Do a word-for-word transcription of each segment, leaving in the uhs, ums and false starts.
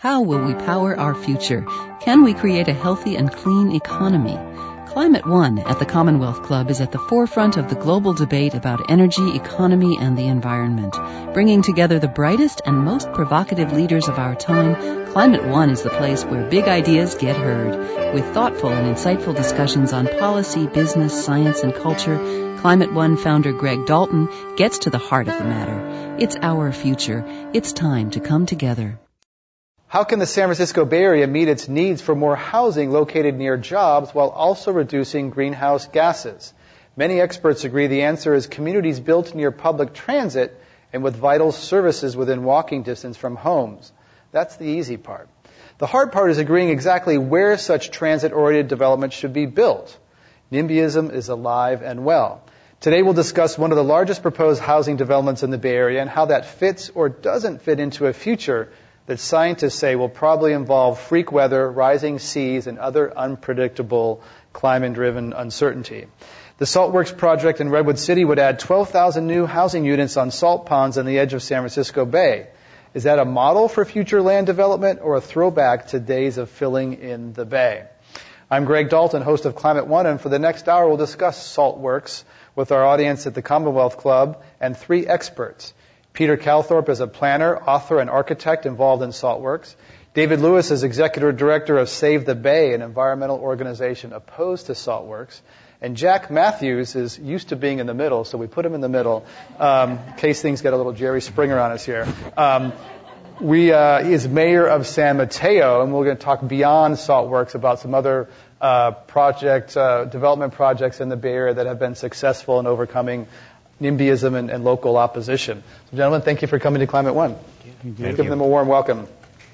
How will we power our future? Can we create a healthy and clean economy? Climate One at the Commonwealth Club is at the forefront of the global debate about energy, economy, and the environment. Bringing together the brightest and most provocative leaders of our time, Climate One is the place where big ideas get heard. With thoughtful and insightful discussions on policy, business, science, and culture, Climate One founder Greg Dalton gets to the heart of the matter. It's our future. It's time to come together. How can the San Francisco Bay Area meet its needs for more housing located near jobs while also reducing greenhouse gases? Many experts agree the answer is communities built near public transit and with vital services within walking distance from homes. That's the easy part. The hard part is agreeing exactly where such transit-oriented development should be built. NIMBYism is alive and well. Today we'll discuss one of the largest proposed housing developments in the Bay Area and how that fits or doesn't fit into a future that scientists say will probably involve freak weather, rising seas, and other unpredictable climate-driven uncertainty. The Saltworks project in Redwood City would add twelve thousand new housing units on salt ponds on the edge of San Francisco Bay. Is that a model for future land development or a throwback to days of filling in the bay? I'm Greg Dalton, host of Climate One, and for the next hour we'll discuss Saltworks with our audience at the Commonwealth Club and three experts. Peter Calthorpe is a planner, author, and architect involved in Saltworks. David Lewis is executive director of Save the Bay, an environmental organization opposed to Saltworks. And Jack Matthews is used to being in the middle, so we put him in the middle um, in case things get a little Jerry Springer on us here. Um, we uh, he is mayor of San Mateo, and we're going to talk beyond Saltworks about some other uh, project uh, development projects in the Bay Area that have been successful in overcoming NIMBYism and, and local opposition. So, gentlemen, thank you for coming to Climate One. Thank Give you. them a warm welcome.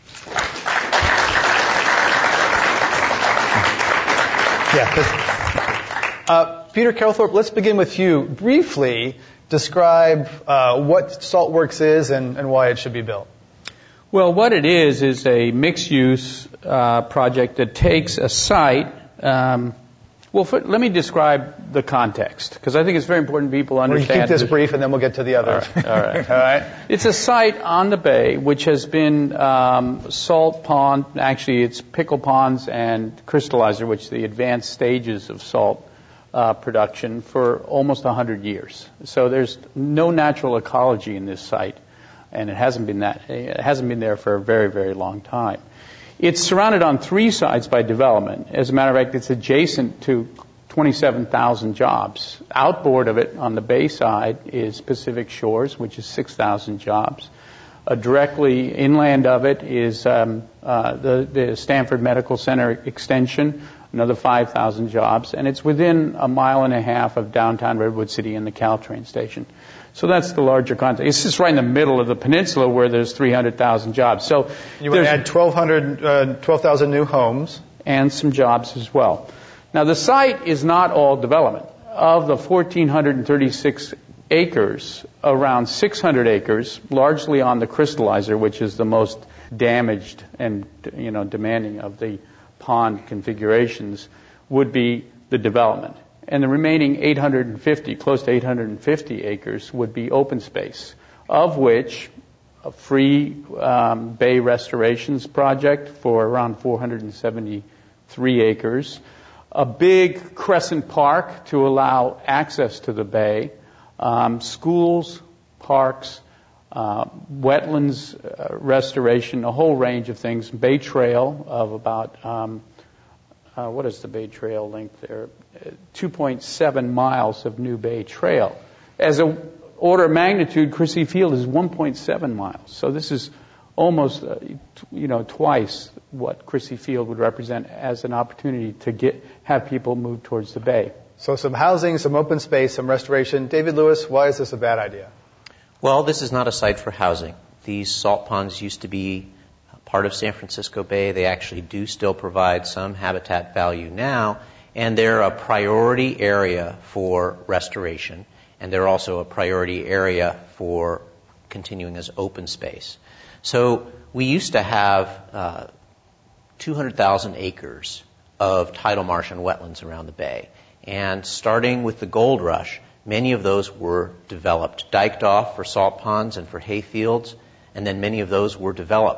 Yeah. Uh, Peter Calthorpe, let's begin with you. Briefly describe uh, what Saltworks is and, and why it should be built. Well, what it is is a mixed-use uh, project that takes a site. Um, well, for, let me describe the context, because I think it's very important people understand. We'll keep this brief, and then we'll get to the others. All right. All right. All right. It's a site on the bay which has been um, salt pond. Actually, it's pickle ponds and crystallizer, which are the advanced stages of salt uh, production, for almost one hundred years. So there's no natural ecology in this site, and it hasn't been that. It hasn't been there for a very, very long time. It's surrounded on three sides by development. As a matter of fact, it's adjacent to twenty-seven thousand jobs. Outboard of it, on the bay side, is Pacific Shores, which is six thousand jobs. Uh, directly inland of it is um, uh, the, the Stanford Medical Center extension, another five thousand jobs. And it's within a mile and a half of downtown Redwood City and the Caltrain station. So that's the larger context. It's just right in the middle of the peninsula where there's three hundred thousand jobs. So you would add twelve hundred, uh, twelve thousand new homes. And some jobs as well. Now, the site is not all development. Of the one thousand four hundred thirty-six acres, around six hundred acres, largely on the crystallizer, which is the most damaged and, you know, demanding of the pond configurations, would be the development. And the remaining eight hundred fifty, close to eight hundred fifty acres would be open space, of which a free um, bay restorations project for around four hundred seventy-three acres, a big crescent park to allow access to the bay, um, schools, parks, uh, wetlands uh, restoration, a whole range of things, bay trail of about um, Uh, what is the Bay Trail length there? Uh, two point seven miles of new Bay Trail. As an order of magnitude, Crissy Field is one point seven miles. So this is almost, uh, t- you know, twice what Crissy Field would represent as an opportunity to get have people move towards the bay. So some housing, some open space, some restoration. David Lewis, why is this a bad idea? Well, this is not a site for housing. These salt ponds used to be part of San Francisco Bay. They actually do still provide some habitat value now, and they're a priority area for restoration, and they're also a priority area for continuing as open space. So we used to have uh, two hundred thousand acres of tidal marsh and wetlands around the bay, and starting with the gold rush, many of those were developed, diked off for salt ponds and for hay fields, and then many of those were developed.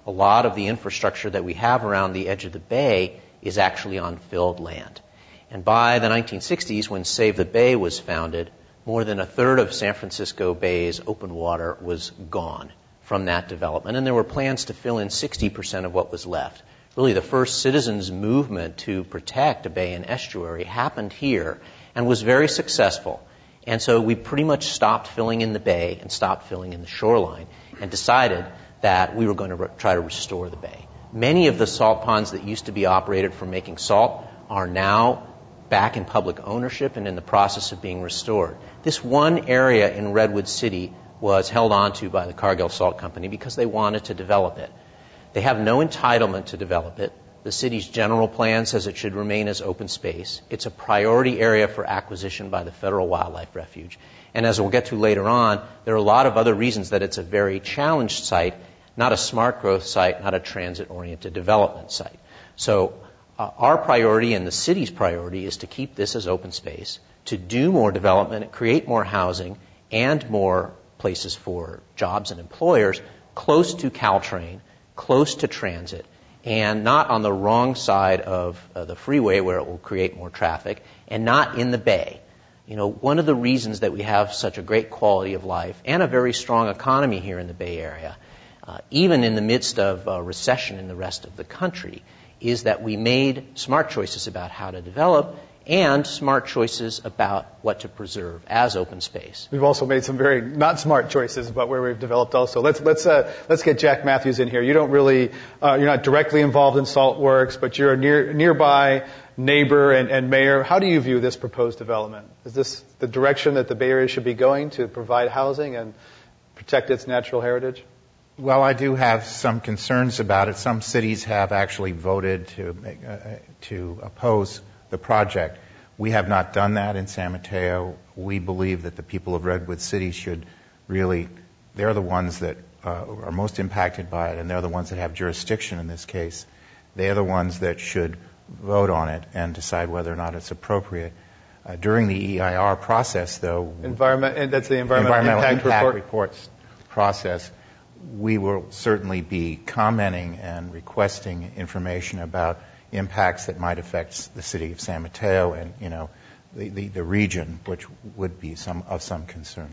a lot of the infrastructure that we have around the edge of the bay is actually on filled land. And by the nineteen sixties, when Save the Bay was founded, more than a third of San Francisco Bay's open water was gone from that development. And there were plans to fill in sixty percent of what was left. Really, the first citizens' movement to protect a bay and estuary happened here and was very successful. And so we pretty much stopped filling in the bay and stopped filling in the shoreline and decided that we were going to re- try to restore the bay. Many of the salt ponds that used to be operated for making salt are now back in public ownership and in the process of being restored. This one area in Redwood City was held onto by the Cargill Salt Company because they wanted to develop it. They have no entitlement to develop it. The city's general plan says it should remain as open space. It's a priority area for acquisition by the Federal Wildlife Refuge. And as we'll get to later on, there are a lot of other reasons that it's a very challenged site, not a smart growth site, not a transit-oriented development site. So uh, our priority and the city's priority is to keep this as open space, to do more development, create more housing, and more places for jobs and employers close to Caltrain, close to transit, and not on the wrong side of uh, the freeway where it will create more traffic, and not in the bay. You know, one of the reasons that we have such a great quality of life and a very strong economy here in the Bay Area, uh, even in the midst of a recession in the rest of the country, is that we made smart choices about how to develop and smart choices about what to preserve as open space. We've also made some very not smart choices about where we've developed also. Let's let's uh, let's get Jack Matthews in here. You don't really uh, you're not directly involved in Saltworks, but you're a near nearby neighbor and, and mayor. How do you view this proposed development? Is this the direction that the Bay Area should be going, to provide housing and protect its natural heritage? Well, I do have some concerns about it. Some cities have actually voted to make, uh, to oppose the project. We have not done that in San Mateo. We believe that the people of Redwood City should really, they're the ones that uh, are most impacted by it, and they're the ones that have jurisdiction in this case. They're the ones that should vote on it and decide whether or not it's appropriate. Uh, during the E I R process, though, Environment, and that's the environmental, environmental impact, impact report. reports process, we will certainly be commenting and requesting information about impacts that might affect the city of San Mateo and, you know, the, the, the region, which would be some of some concern.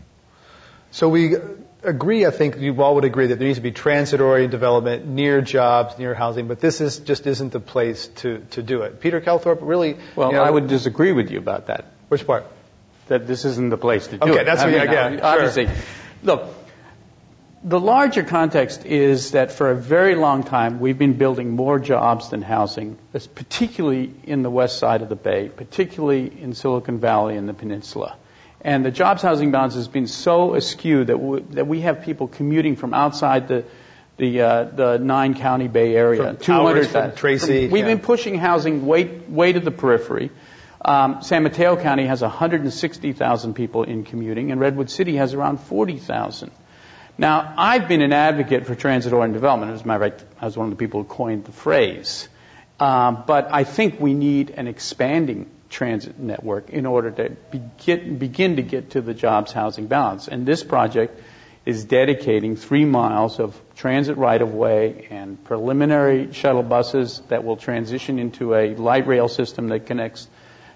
So we agree, I think you all would agree, that there needs to be transit-oriented development near jobs, near housing, but this is just isn't the place to, to do it. Peter Calthorpe, really... Well, you know, I would disagree with you about that. Which part? That this isn't the place to do okay, it. Okay, that's I what mean, you get. Obviously. Sure. Look, the larger context is that for a very long time we've been building more jobs than housing, particularly in the west side of the Bay, particularly in Silicon Valley and the peninsula. And the jobs housing balance has been so askew that we, that we have people commuting from outside the the uh, the nine county Bay Area. From Towers, from Tracy. From, we've yeah. been pushing housing way way to the periphery. Um, San Mateo County has one hundred sixty thousand people in commuting, and Redwood City has around forty thousand. Now, I've been an advocate for transit-oriented development. As a matter of fact, I was one of the people who coined the phrase. Um, but I think we need an expanding transit network in order to be get, begin to get to the jobs housing balance. And this project is dedicating three miles of transit right-of-way and preliminary shuttle buses that will transition into a light rail system that connects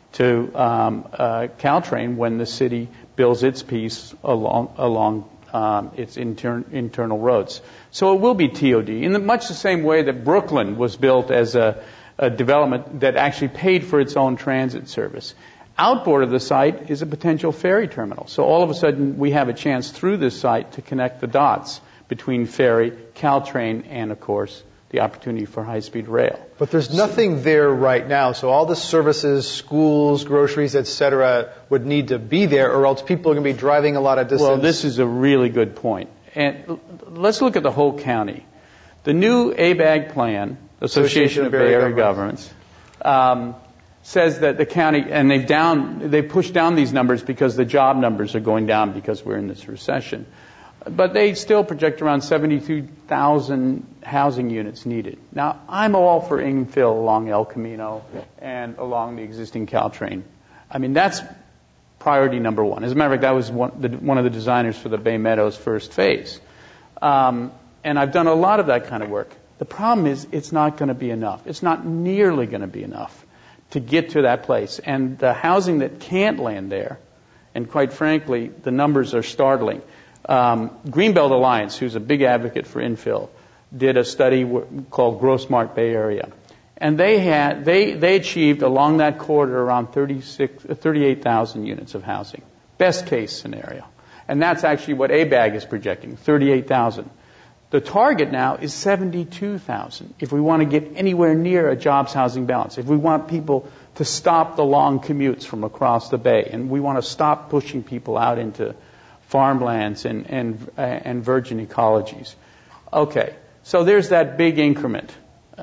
to um, uh, Caltrain when the city builds its piece along along um, its inter- internal roads. So it will be T O D in the, much the same way that Brooklyn was built as a, a development that actually paid for its own transit service. Outboard of the site is a potential ferry terminal. So all of a sudden we have a chance through this site to connect the dots between ferry, Caltrain, and of course the opportunity for high-speed rail. But there's nothing there right now, so all the services, schools, groceries, et cetera, would need to be there, or else people are going to be driving a lot of distance. Well, this is a really good point. And let's look at the whole county. The new A B A G plan, Association of Bay Area Governments, um, says that the county, and they've down, they pushed down these numbers because the job numbers are going down because we're in this recession. But they still project around seventy-two thousand housing units needed. Now, I'm all for infill along El Camino and along the existing Caltrain. I mean, that's priority number one. As a matter of fact, I was one, the, one of the designers for the Bay Meadows first phase. Um, and I've done a lot of that kind of work. The problem is it's not going to be enough. It's not nearly going to be enough to get to that place. And the housing that can't land there, and quite frankly, the numbers are startling. Um, Greenbelt Alliance, who's a big advocate for infill, did a study w- called Grossmart Bay Area. And they had they, they achieved along that corridor around thirty-six, thirty-eight thousand units of housing. Best case scenario. And that's actually what A B A G is projecting, thirty-eight thousand. The target now is seventy-two thousand if we want to get anywhere near a jobs housing balance. If we want people to stop the long commutes from across the bay, and we want to stop pushing people out into farmlands and, and, uh, and virgin ecologies. Okay, so there's that big increment.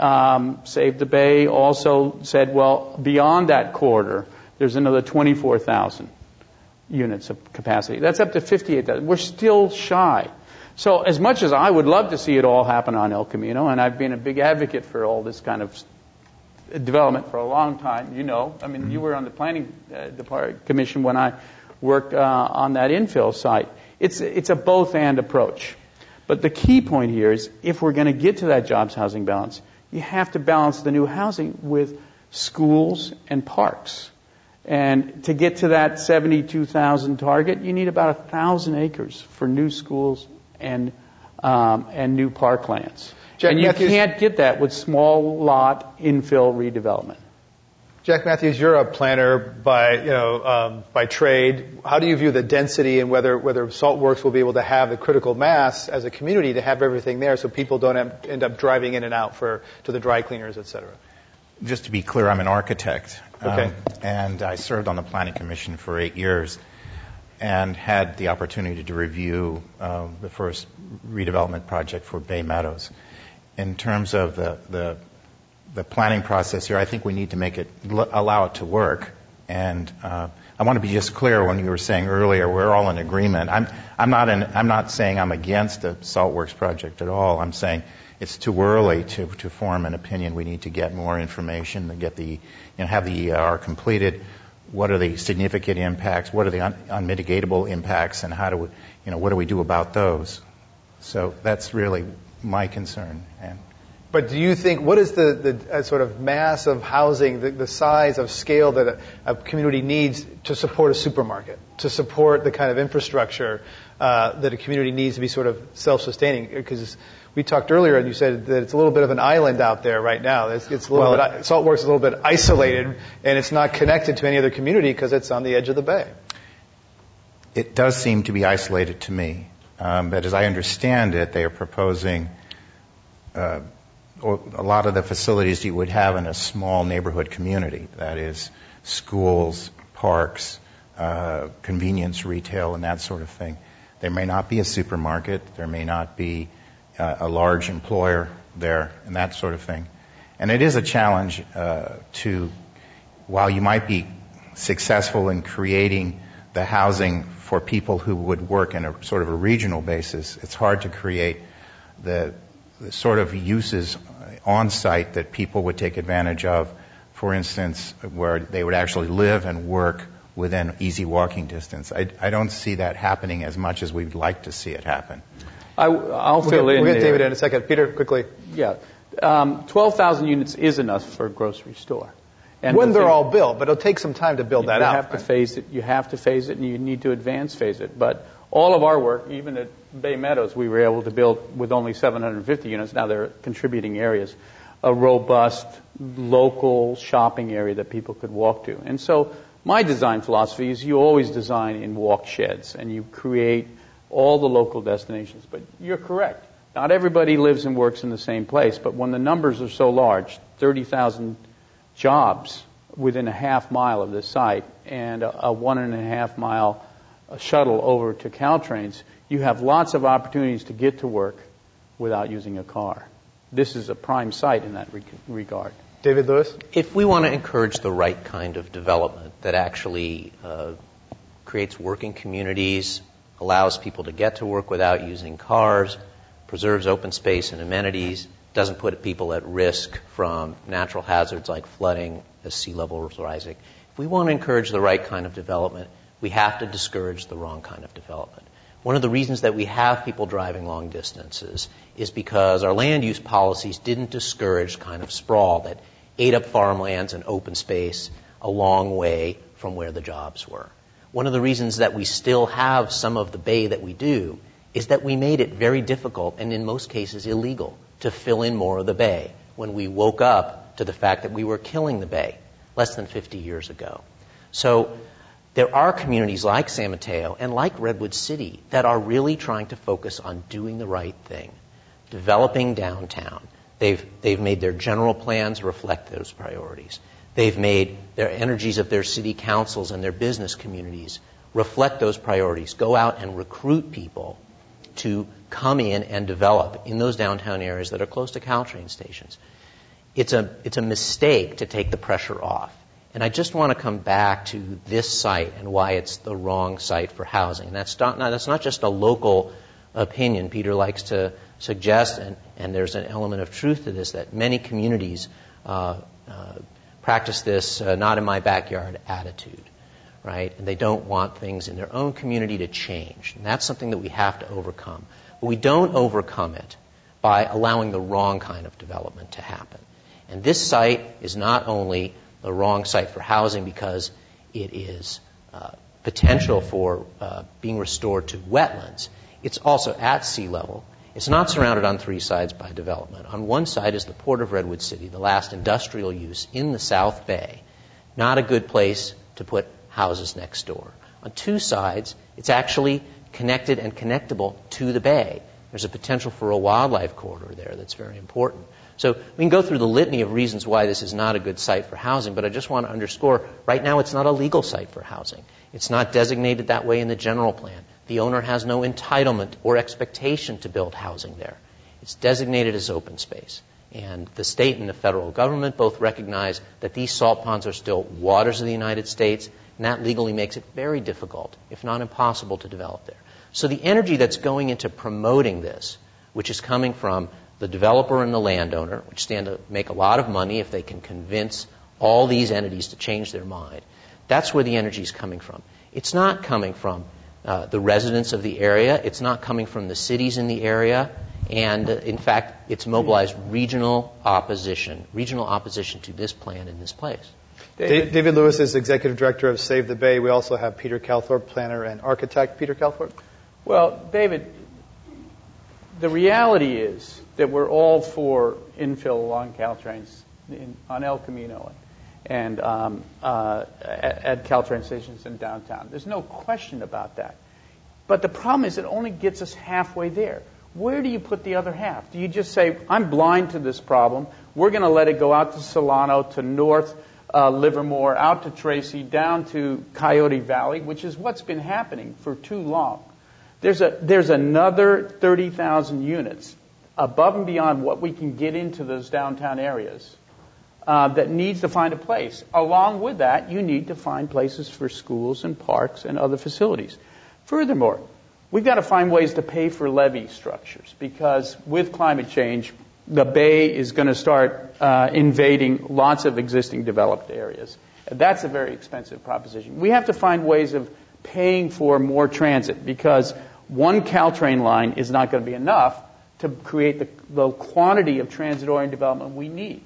Um, Save the Bay also said, well, beyond that corridor, there's another twenty-four thousand units of capacity. That's up to fifty-eight thousand. We're still shy. So as much as I would love to see it all happen on El Camino, and I've been a big advocate for all this kind of development for a long time, you know, I mean, mm-hmm. you were on the planning uh, department commission when I worked uh, on that infill site. It's, it's a both-and approach. But the key point here is if we're going to get to that jobs housing balance, you have to balance the new housing with schools and parks. And to get to that seventy-two thousand target, you need about one thousand acres for new schools and um, and new parklands. Jack and you Matthews, can't get that with small lot infill redevelopment. Jack Matthews, you're a planner by you know um, by trade. How do you view the density and whether whether Saltworks will be able to have the critical mass as a community to have everything there so people don't have, end up driving in and out for to the dry cleaners, et cetera? Just to be clear, I'm an architect. Okay. Um, and I served on the Planning Commission for eight years and had the opportunity to review uh, the first redevelopment project for Bay Meadows. In terms of the, the the planning process here, I think we need to make it allow it to work. And uh, I want to be just clear when you were saying earlier we're all in agreement. I'm I'm not in, I'm not saying I'm against the Saltworks project at all. I'm saying it's too early to, to form an opinion. We need to get more information, to get the, you know, have the E R completed. What are the significant impacts? What are the un, unmitigatable impacts? And how do we, you know, what do we do about those? So that's really my concern. And but do you think, what is the, the uh, sort of mass of housing, the, the size of scale that a, a community needs to support a supermarket, to support the kind of infrastructure uh, that a community needs to be sort of self-sustaining? Because we talked earlier, and you said that it's a little bit of an island out there right now. It's, it's a little well, bit, Saltworks is a little bit isolated, and it's not connected to any other community because it's on the edge of the bay. It does seem to be isolated to me. Um, but as I understand it, they are proposing uh, a lot of the facilities you would have in a small neighborhood community. That is, schools, parks, uh, convenience retail, and that sort of thing. There may not be a supermarket. There may not be uh, a large employer there, and that sort of thing. And it is a challenge uh, to, while you might be successful in creating the housing for people who would work in a sort of a regional basis, it's hard to create the, the sort of uses on site that people would take advantage of. For instance, where they would actually live and work within easy walking distance. I, I don't see that happening as much as we'd like to see it happen. I, I'll fill we'll in. We'll get there. David in a second. Peter, quickly. Yeah, um, twelve thousand units is enough for a grocery store. And when the they're thing, all built, but it'll take some time to build that you out. You have right? to phase it. You have to phase it, and you need to advance phase it. But all of our work, even at Bay Meadows, we were able to build with only seven hundred fifty units. Now they're contributing areas, a robust local shopping area that people could walk to. And so my design philosophy is you always design in walk sheds, and you create all the local destinations. But you're correct. Not everybody lives and works in the same place. But when the numbers are so large, thirty thousand jobs within a half mile of the site and a, a one and a half mile shuttle over to Caltrains, you have lots of opportunities to get to work without using a car. This is a prime site in that re- regard. David Lewis? If we want to encourage the right kind of development that actually uh, creates working communities, allows people to get to work without using cars, preserves open space and amenities, doesn't put people at risk from natural hazards like flooding as sea level is rising. If we want to encourage the right kind of development, we have to discourage the wrong kind of development. One of the reasons that we have people driving long distances is because our land use policies didn't discourage kind of sprawl that ate up farmlands and open space a long way from where the jobs were. One of the reasons that we still have some of the bay that we do is that we made it very difficult and in most cases illegal to fill in more of the bay when we woke up to the fact that we were killing the bay less than fifty years ago. So there are communities like San Mateo and like Redwood City that are really trying to focus on doing the right thing, developing downtown. They've, they've made their general plans reflect those priorities. They've made their energies of their city councils and their business communities reflect those priorities. Go out and recruit people to come in and develop in those downtown areas that are close to Caltrain stations. It's a, it's a mistake to take the pressure off. And I just want to come back to this site and why it's the wrong site for housing. And that's not, that's not just a local opinion. Peter likes to suggest, and, and there's an element of truth to this, that many communities uh, uh, practice this uh, not in my backyard attitude, right? And they don't want things in their own community to change. And that's something that we have to overcome. But we don't overcome it by allowing the wrong kind of development to happen. And this site is not only the wrong site for housing because it is uh, potential for uh, being restored to wetlands. It's also at sea level. It's not surrounded on three sides by development. On one side is the Port of Redwood City, the last industrial use in the South Bay. Not a good place to put houses next door. On two sides, it's actually connected and connectable to the bay. There's a potential for a wildlife corridor there that's very important. So we can go through the litany of reasons why this is not a good site for housing, but I just want to underscore, right now it's not a legal site for housing. It's not designated that way in the general plan. The owner has no entitlement or expectation to build housing there. It's designated as open space. And the state and the federal government both recognize that these salt ponds are still waters of the United States, and that legally makes it very difficult, if not impossible, to develop there. So the energy that's going into promoting this, which is coming from the developer and the landowner, which stand to make a lot of money if they can convince all these entities to change their mind, that's where the energy is coming from. It's not coming from uh, the residents of the area. It's not coming from the cities in the area. And, uh, in fact, it's mobilized regional opposition, regional opposition to this plan in this place. David, David Lewis is Executive Director of Save the Bay. We also have Peter Calthorpe, planner and architect. Peter Calthorpe? Well, David, the reality is that we're all for infill along Caltrains in, on El Camino and um, uh, at, at Caltrain stations in downtown. There's no question about that. But the problem is it only gets us halfway there. Where do you put the other half? Do you just say, I'm blind to this problem, we're going to let it go out to Solano, to North uh, Livermore, out to Tracy, down to Coyote Valley, which is what's been happening for too long. There's a there's another thirty thousand units above and beyond what we can get into those downtown areas uh, that needs to find a place. Along with that, you need to find places for schools and parks and other facilities. Furthermore, we've got to find ways to pay for levee structures because with climate change, the bay is going to start uh, invading lots of existing developed areas. That's a very expensive proposition. We have to find ways of paying for more transit because one Caltrain line is not going to be enough to create the, the quantity of transit-oriented development we need.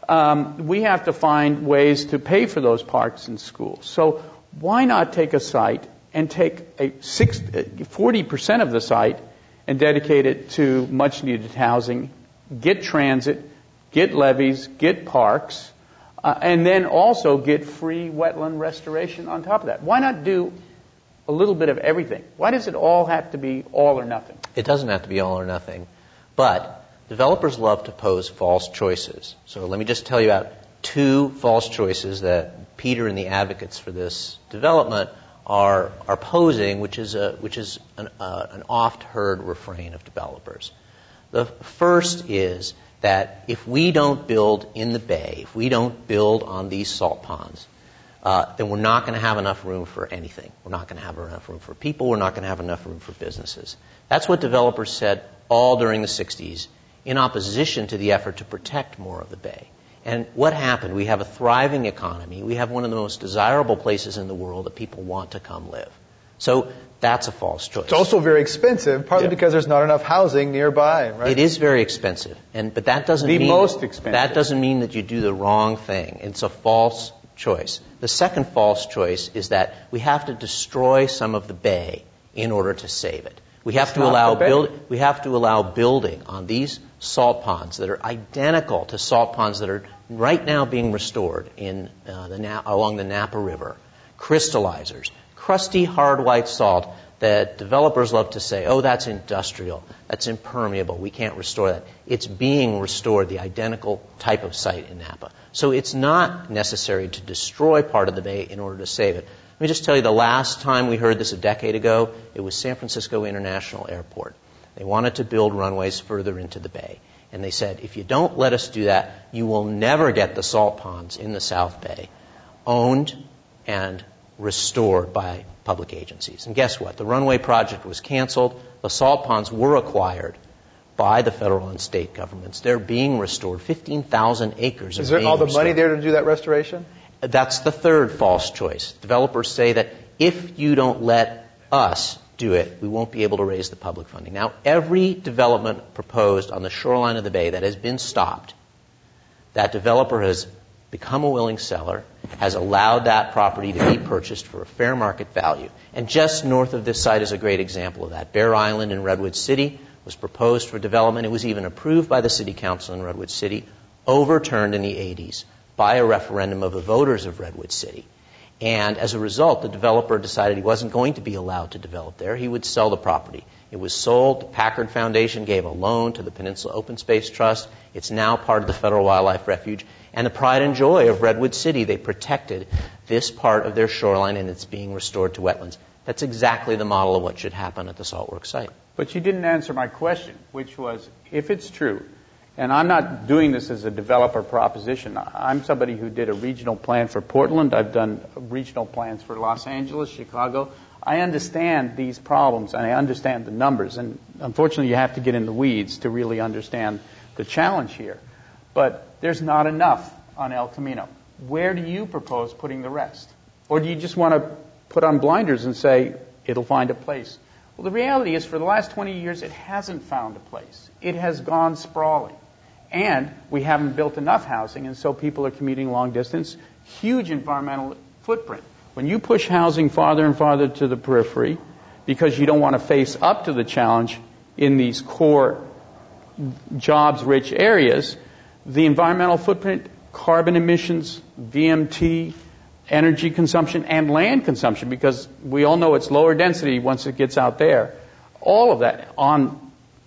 Um, we have to find ways to pay for those parks and schools. So why not take a site and take a six, forty percent of the site and dedicate it to much-needed housing, get transit, get levees, get parks, uh, and then also get free wetland restoration on top of that? Why not do a little bit of everything? Why does it all have to be all or nothing? It doesn't have to be all or nothing. But developers love to pose false choices. So let me just tell you about two false choices that Peter and the advocates for this development are are posing, which is a which is an, uh, an oft-heard refrain of developers. The first is that if we don't build in the bay, if we don't build on these salt ponds, uh, then we're not going to have enough room for anything. We're not going to have enough room for people. We're not going to have enough room for businesses. That's what developers said all during the sixties in opposition to the effort to protect more of the bay. And what happened? We have a thriving economy. We have one of the most desirable places in the world that people want to come live. So that's a false choice. It's also very expensive, partly Yeah. because there's not enough housing nearby, right? It is very expensive, and but that doesn't The mean most expensive. that doesn't mean that you do the wrong thing. It's a false choice. The second false choice is that we have to destroy some of the bay in order to save it. We have It's to not allow the bay. build, we have to allow building on these salt ponds that are identical to salt ponds that are right now being restored in uh, the Na- along the Napa River. Crystallizers, crusty hard white salt that developers love to say, oh, that's industrial, that's impermeable, we can't restore that. It's being restored, the identical type of site in Napa. So it's not necessary to destroy part of the bay in order to save it. Let me just tell you, the last time we heard this a decade ago, it was San Francisco International Airport. They wanted to build runways further into the bay. And they said, if you don't let us do that, you will never get the salt ponds in the South Bay owned and restored by public agencies. And guess what? The runway project was canceled. The salt ponds were acquired by the federal and state governments. They're being restored. fifteen thousand acres are Is there being all the restored. money there to do that restoration? That's the third false choice. Developers say that if you don't let us do it, we won't be able to raise the public funding. Now, every development proposed on the shoreline of the bay that has been stopped, that developer has become a willing seller, has allowed that property to be purchased for a fair market value. And just north of this site is a great example of that. Bear Island in Redwood City was proposed for development. It was even approved by the city council in Redwood City, overturned in the eighties by a referendum of the voters of Redwood City. And as a result, the developer decided he wasn't going to be allowed to develop there. He would sell the property. It was sold. The Packard Foundation gave a loan to the Peninsula Open Space Trust. It's now part of the Federal Wildlife Refuge. And the pride and joy of Redwood City, they protected this part of their shoreline, and it's being restored to wetlands. That's exactly the model of what should happen at the Saltworks site. But you didn't answer my question, which was, if it's true, and I'm not doing this as a developer proposition. I'm somebody who did a regional plan for Portland. I've done regional plans for Los Angeles, Chicago. I understand these problems, and I understand the numbers. And unfortunately, you have to get in the weeds to really understand the challenge here. But there's not enough on El Camino. Where do you propose putting the rest? Or do you just want to put on blinders and say, it'll find a place? Well, the reality is, for the last twenty years, it hasn't found a place. It has gone sprawling. And we haven't built enough housing, and so people are commuting long distance. Huge environmental footprint. When you push housing farther and farther to the periphery, because you don't want to face up to the challenge in these core jobs-rich areas, the environmental footprint, carbon emissions, V M T, energy consumption, and land consumption, because we all know it's lower density once it gets out there, all of that on,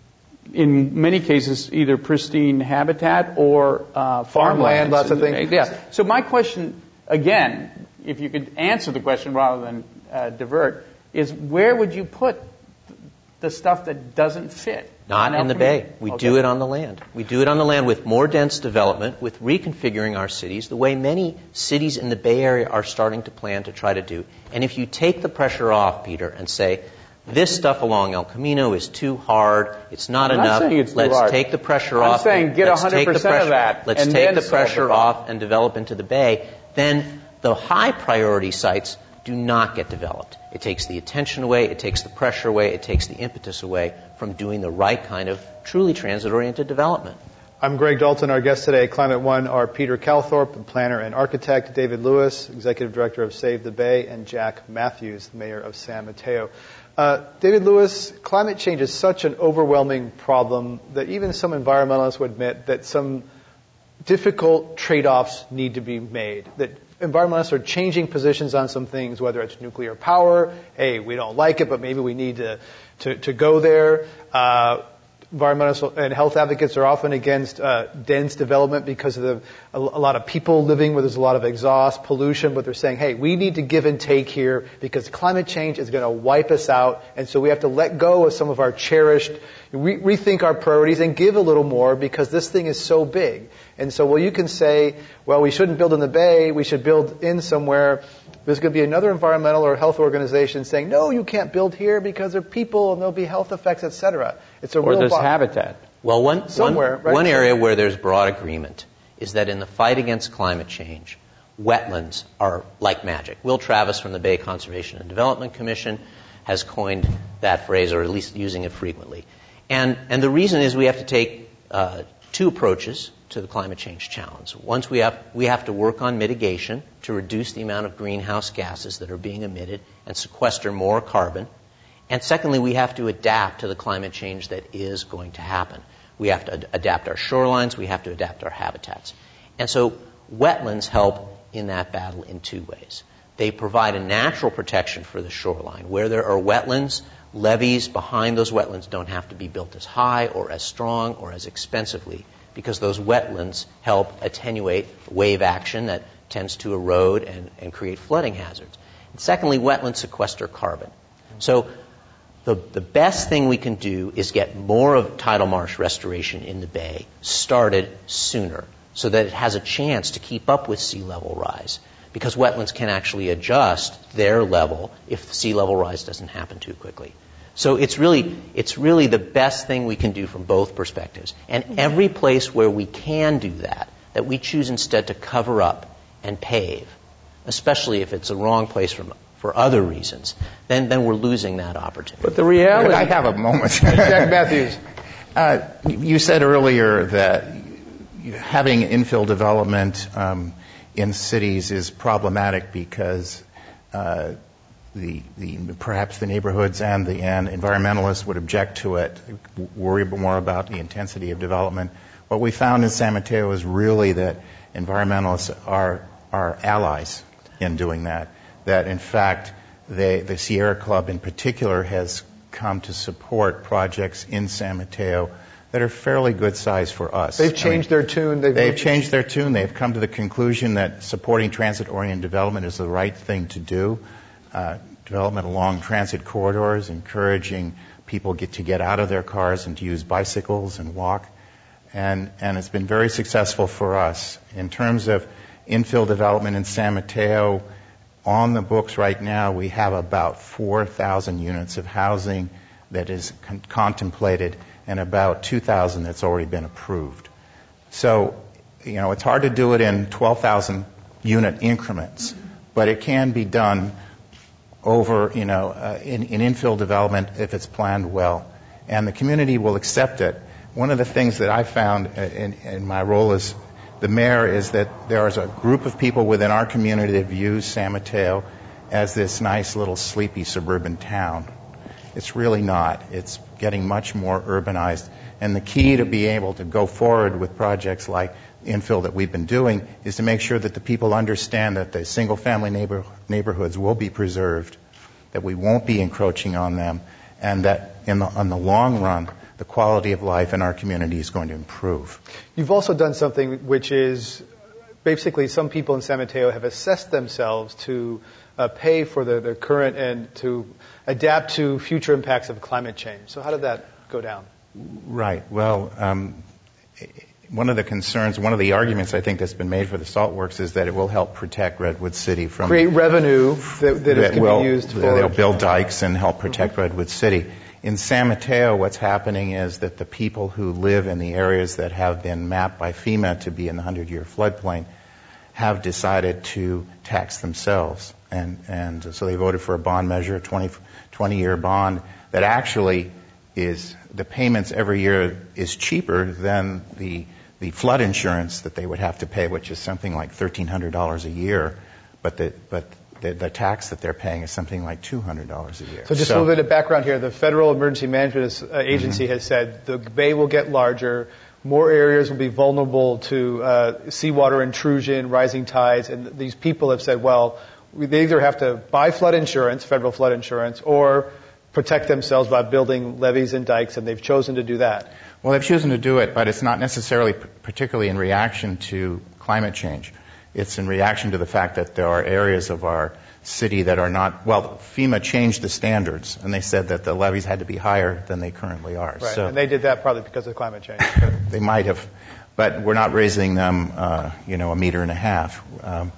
in many cases, either pristine habitat or uh, Farmland, lots of things. Yeah. So my question, again, if you could answer the question rather than uh, divert, is where would you put the stuff that doesn't fit? Not in the bay. We Okay. do it on the land. We do it on the land with more dense development, with reconfiguring our cities, the way many cities in the Bay Area are starting to plan to try to do. And if you take the pressure off, Peter, and say, this stuff along El Camino is too hard, it's not I'm enough, not saying it's too let's hard. take the pressure I'm off. saying get let's one hundred percent take the of that Let's and take then the solve the pressure problem. off and develop into the bay. Then the high priority sites do not get developed. It takes the attention away, it takes the pressure away, it takes the impetus away from doing the right kind of truly transit-oriented development. I'm Greg Dalton. Our guests today at Climate One are Peter Calthorpe, planner and architect, David Lewis, executive director of Save the Bay, and Jack Matthews, the mayor of San Mateo. Uh, David Lewis, climate change is such an overwhelming problem that even some environmentalists would admit that some difficult trade-offs need to be made, that environmentalists are changing positions on some things, whether it's nuclear power. Hey, we don't like it, but maybe we need to, to, to go there. Uh, environmental and health advocates are often against uh, dense development because of the, a, a lot of people living where there's a lot of exhaust, pollution, but they're saying, hey, we need to give and take here because climate change is going to wipe us out, and so we have to let go of some of our cherished, re- rethink our priorities and give a little more because this thing is so big. And so, well, you can say, well, we shouldn't build in the bay, we should build in somewhere. There's going to be another environmental or health organization saying, no, you can't build here because there are people and there'll be health effects, et cetera. It's a Or real there's bo- habitat. Well, one, Somewhere, one, right? one area where there's broad agreement is that in the fight against climate change, wetlands are like magic. Will Travis from the Bay Conservation and Development Commission has coined that phrase, or at least using it frequently. And, and the reason is we have to take uh, two approaches to the climate change challenge. Once we have, we have to work on mitigation to reduce the amount of greenhouse gases that are being emitted and sequester more carbon. And secondly, we have to adapt to the climate change that is going to happen. We have to ad- adapt our shorelines, we have to adapt our habitats. And so wetlands help in that battle in two ways. They provide a natural protection for the shoreline. Where there are wetlands, levees behind those wetlands don't have to be built as high or as strong or as expensively, because those wetlands help attenuate wave action that tends to erode and, and create flooding hazards. And secondly, wetlands sequester carbon. So the, the best thing we can do is get more of tidal marsh restoration in the bay started sooner, so that it has a chance to keep up with sea level rise, because wetlands can actually adjust their level if sea level rise doesn't happen too quickly. So it's really, it's really the best thing we can do from both perspectives. And every place where we can do that, that we choose instead to cover up and pave, especially if it's the wrong place from, for other reasons, then, then we're losing that opportunity. But the reality... I have a moment. Jack Matthews. Uh, you said earlier that having infill development um, in cities is problematic because uh, the, the perhaps the neighborhoods and the and environmentalists would object to it, worry more about the intensity of development. What we found in San Mateo is really that environmentalists are are allies in doing that. That in fact, they, the Sierra Club in particular has come to support projects in San Mateo that are fairly good size for us. They've changed I mean, their tune. They've, they've changed their tune. They've come to the conclusion that supporting transit-oriented development is the right thing to do. Uh, development along transit corridors, encouraging people get to get out of their cars and to use bicycles and walk. And, and it's been very successful for us. In terms of infill development in San Mateo, on the books right now, we have about four thousand units of housing that is con- contemplated, and about two thousand that's already been approved. So, you know, it's hard to do it in twelve thousand unit increments, but it can be done over, you know, uh, in, in infill development if it's planned well. And the community will accept it. One of the things that I found in, in my role as the mayor is that there is a group of people within our community that views San Mateo as this nice little sleepy suburban town. It's really not. It's getting much more urbanized. And the key to be able to go forward with projects like infill that we've been doing is to make sure that the people understand that the single-family neighbor, neighborhoods will be preserved, that we won't be encroaching on them, and that in the, on the long run, the quality of life in our community is going to improve. You've also done something which is basically some people in San Mateo have assessed themselves to uh, pay for the, the current and to adapt to future impacts of climate change. So how did that go down? Right. Well, um, one of the concerns, one of the arguments I think that's been made for the salt works is that it will help protect Redwood City from... Create revenue that, that, that can will, be used for... They'll build dikes and help protect mm-hmm. Redwood City. In San Mateo, what's happening is that the people who live in the areas that have been mapped by FEMA to be in the hundred-year floodplain have decided to tax themselves. And, and so they voted for a bond measure, a twenty, twenty-year bond, that actually is, the payments every year is cheaper than the, the flood insurance that they would have to pay, which is something like thirteen hundred dollars a year. But the, but The, the tax that they're paying is something like two hundred dollars a year. So just so, a little bit of background here. The Federal Emergency Management uh, Agency mm-hmm. has said the bay will get larger, more areas will be vulnerable to uh, seawater intrusion, rising tides, and these people have said, well, they either have to buy flood insurance, federal flood insurance, or protect themselves by building levees and dikes, and they've chosen to do that. Well, they've chosen to do it, but it's not necessarily p- particularly in reaction to climate change. It's in reaction to the fact that there are areas of our city that are not, well, FEMA changed the standards, and they said that the levees had to be higher than they currently are. Right, so and they did that probably because of climate change. They might have, but we're not raising them, uh, you know, a meter and a half. Um,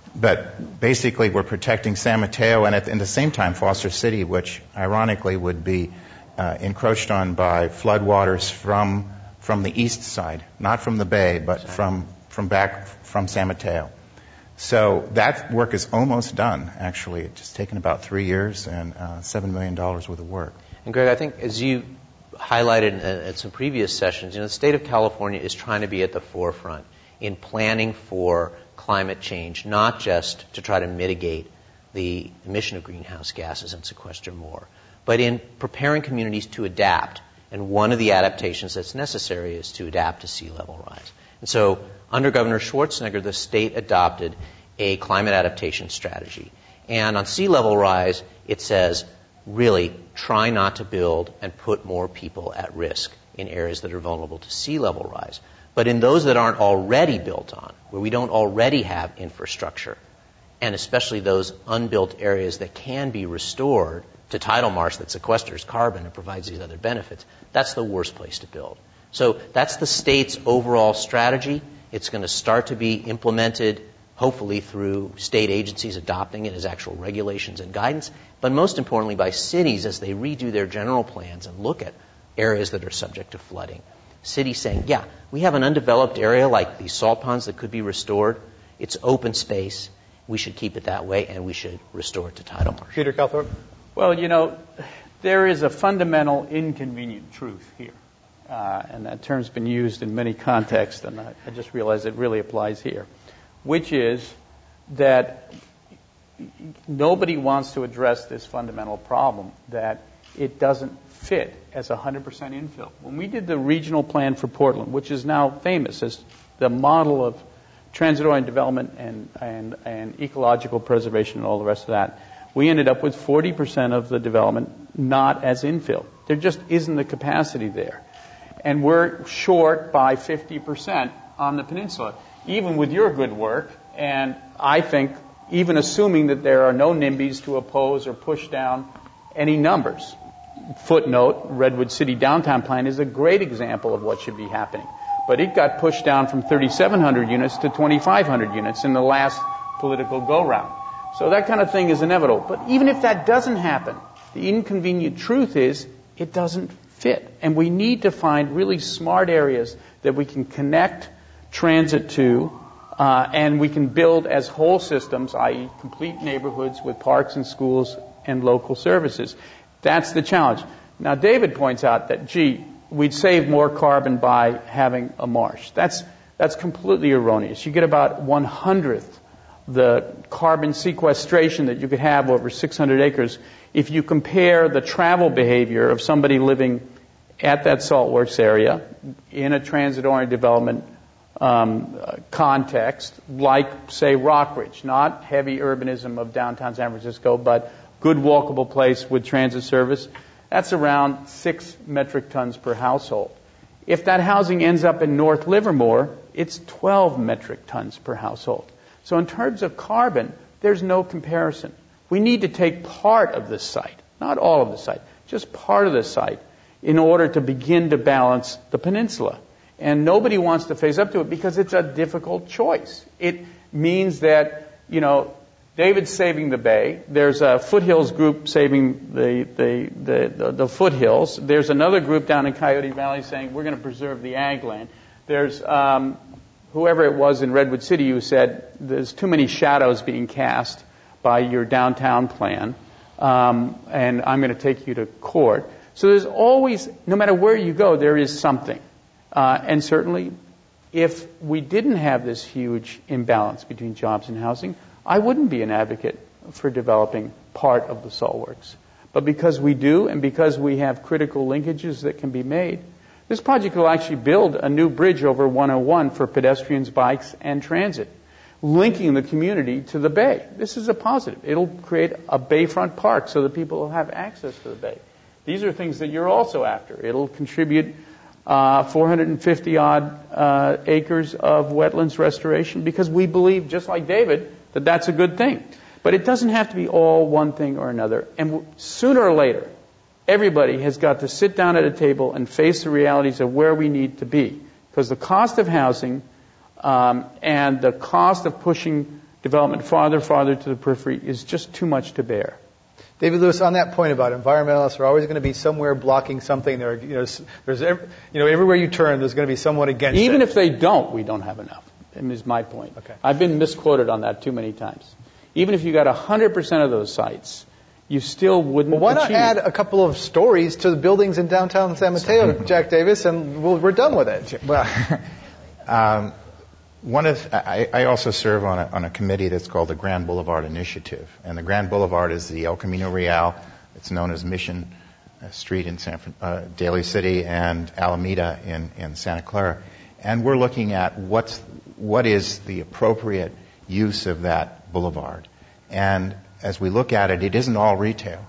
but basically, we're protecting San Mateo and at the, at the same time Foster City, which ironically would be uh, encroached on by floodwaters from from the east side, not from the bay, but from from back from San Mateo. So that work is almost done, actually. It's just taken about three years and uh, seven million dollars worth of work. And Greg, I think as you highlighted in, in some previous sessions, you know, the state of California is trying to be at the forefront in planning for climate change, not just to try to mitigate the emission of greenhouse gases and sequester more, but in preparing communities to adapt. And one of the adaptations that's necessary is to adapt to sea level rise. And so under Governor Schwarzenegger, the state adopted a climate adaptation strategy. And on sea level rise, it says, really, try not to build and put more people at risk in areas that are vulnerable to sea level rise. But in those that aren't already built on, where we don't already have infrastructure, and especially those unbuilt areas that can be restored to tidal marsh that sequesters carbon and provides these other benefits, that's the worst place to build. So that's the state's overall strategy. It's going to start to be implemented, hopefully through state agencies adopting it as actual regulations and guidance, but most importantly by cities as they redo their general plans and look at areas that are subject to flooding. Cities saying, yeah, we have an undeveloped area like these salt ponds that could be restored. It's open space. We should keep it that way, and we should restore it to tidal marsh. Peter Calthorpe? Well, you know, there is a fundamental inconvenient truth here. Uh, and that term's been used in many contexts, and I, I just realized it really applies here, which is that nobody wants to address this fundamental problem, that it doesn't fit as one hundred percent infill. When we did the regional plan for Portland, which is now famous as the model of transit-oriented development and, and, and ecological preservation and all the rest of that, we ended up with forty percent of the development not as infill. There just isn't the capacity there. And we're short by fifty percent on the peninsula, even with your good work. And I think, even assuming that there are no NIMBYs to oppose or push down any numbers. Footnote, Redwood City Downtown Plan is a great example of what should be happening. But it got pushed down from thirty-seven hundred units to twenty-five hundred units in the last political go-round. So that kind of thing is inevitable. But even if that doesn't happen, the inconvenient truth is it doesn't fit. And we need to find really smart areas that we can connect transit to, uh, and we can build as whole systems, that is complete neighborhoods with parks and schools and local services. That's the challenge. Now, David points out that, gee, we'd save more carbon by having a marsh. That's, that's completely erroneous. You get about one hundredth the carbon sequestration that you could have over six hundred acres if you compare the travel behavior of somebody living at that saltworks area in a transit-oriented development um, context, like, say, Rockridge, not heavy urbanism of downtown San Francisco, but good walkable place with transit service. That's around six metric tons per household. If that housing ends up in North Livermore, it's twelve metric tons per household. So in terms of carbon, there's no comparison. We need to take part of the site, not all of the site, just part of the site, in order to begin to balance the peninsula. And nobody wants to face up to it because it's a difficult choice. It means that, you know, David's saving the bay. There's a foothills group saving the, the, the, the, the foothills. There's another group down in Coyote Valley saying we're going to preserve the ag land. There's um, whoever it was in Redwood City who said there's too many shadows being cast by your downtown plan, um, and I'm going to take you to court. So there's always, no matter where you go, there is something. Uh, and certainly, if we didn't have this huge imbalance between jobs and housing, I wouldn't be an advocate for developing part of the saltworks. But because we do, and because we have critical linkages that can be made, this project will actually build a new bridge over one oh one for pedestrians, bikes, and transit, linking the community to the bay. This is a positive. It'll create a bayfront park so that people will have access to the bay. These are things that you're also after. It'll contribute uh, four hundred fifty odd uh, acres of wetlands restoration because we believe, just like David, that that's a good thing. But it doesn't have to be all one thing or another. And sooner or later, everybody has got to sit down at a table and face the realities of where we need to be. Because the cost of housing um, and the cost of pushing development farther, farther to the periphery is just too much to bear. David Lewis, on that point about environmentalists are always going to be somewhere blocking something. There, you know, there's, you know, everywhere you turn, there's going to be someone against it. Even if they don't, we don't have enough. is my point. Okay. I've been misquoted on that too many times. Even if you got one hundred percent of those sites, you still wouldn't Well, why not achieve. add a couple of stories to the buildings in downtown San Mateo, Jack Davis, and we'll, we're done with it? Well, um, one of I, I also serve on a, on a committee that's called the Grand Boulevard Initiative, and the Grand Boulevard is the El Camino Real. It's known as Mission Street in San uh, Daly City and Alameda in, in Santa Clara, and we're looking at what's what is the appropriate use of that boulevard. And as we look at it, it isn't all retail.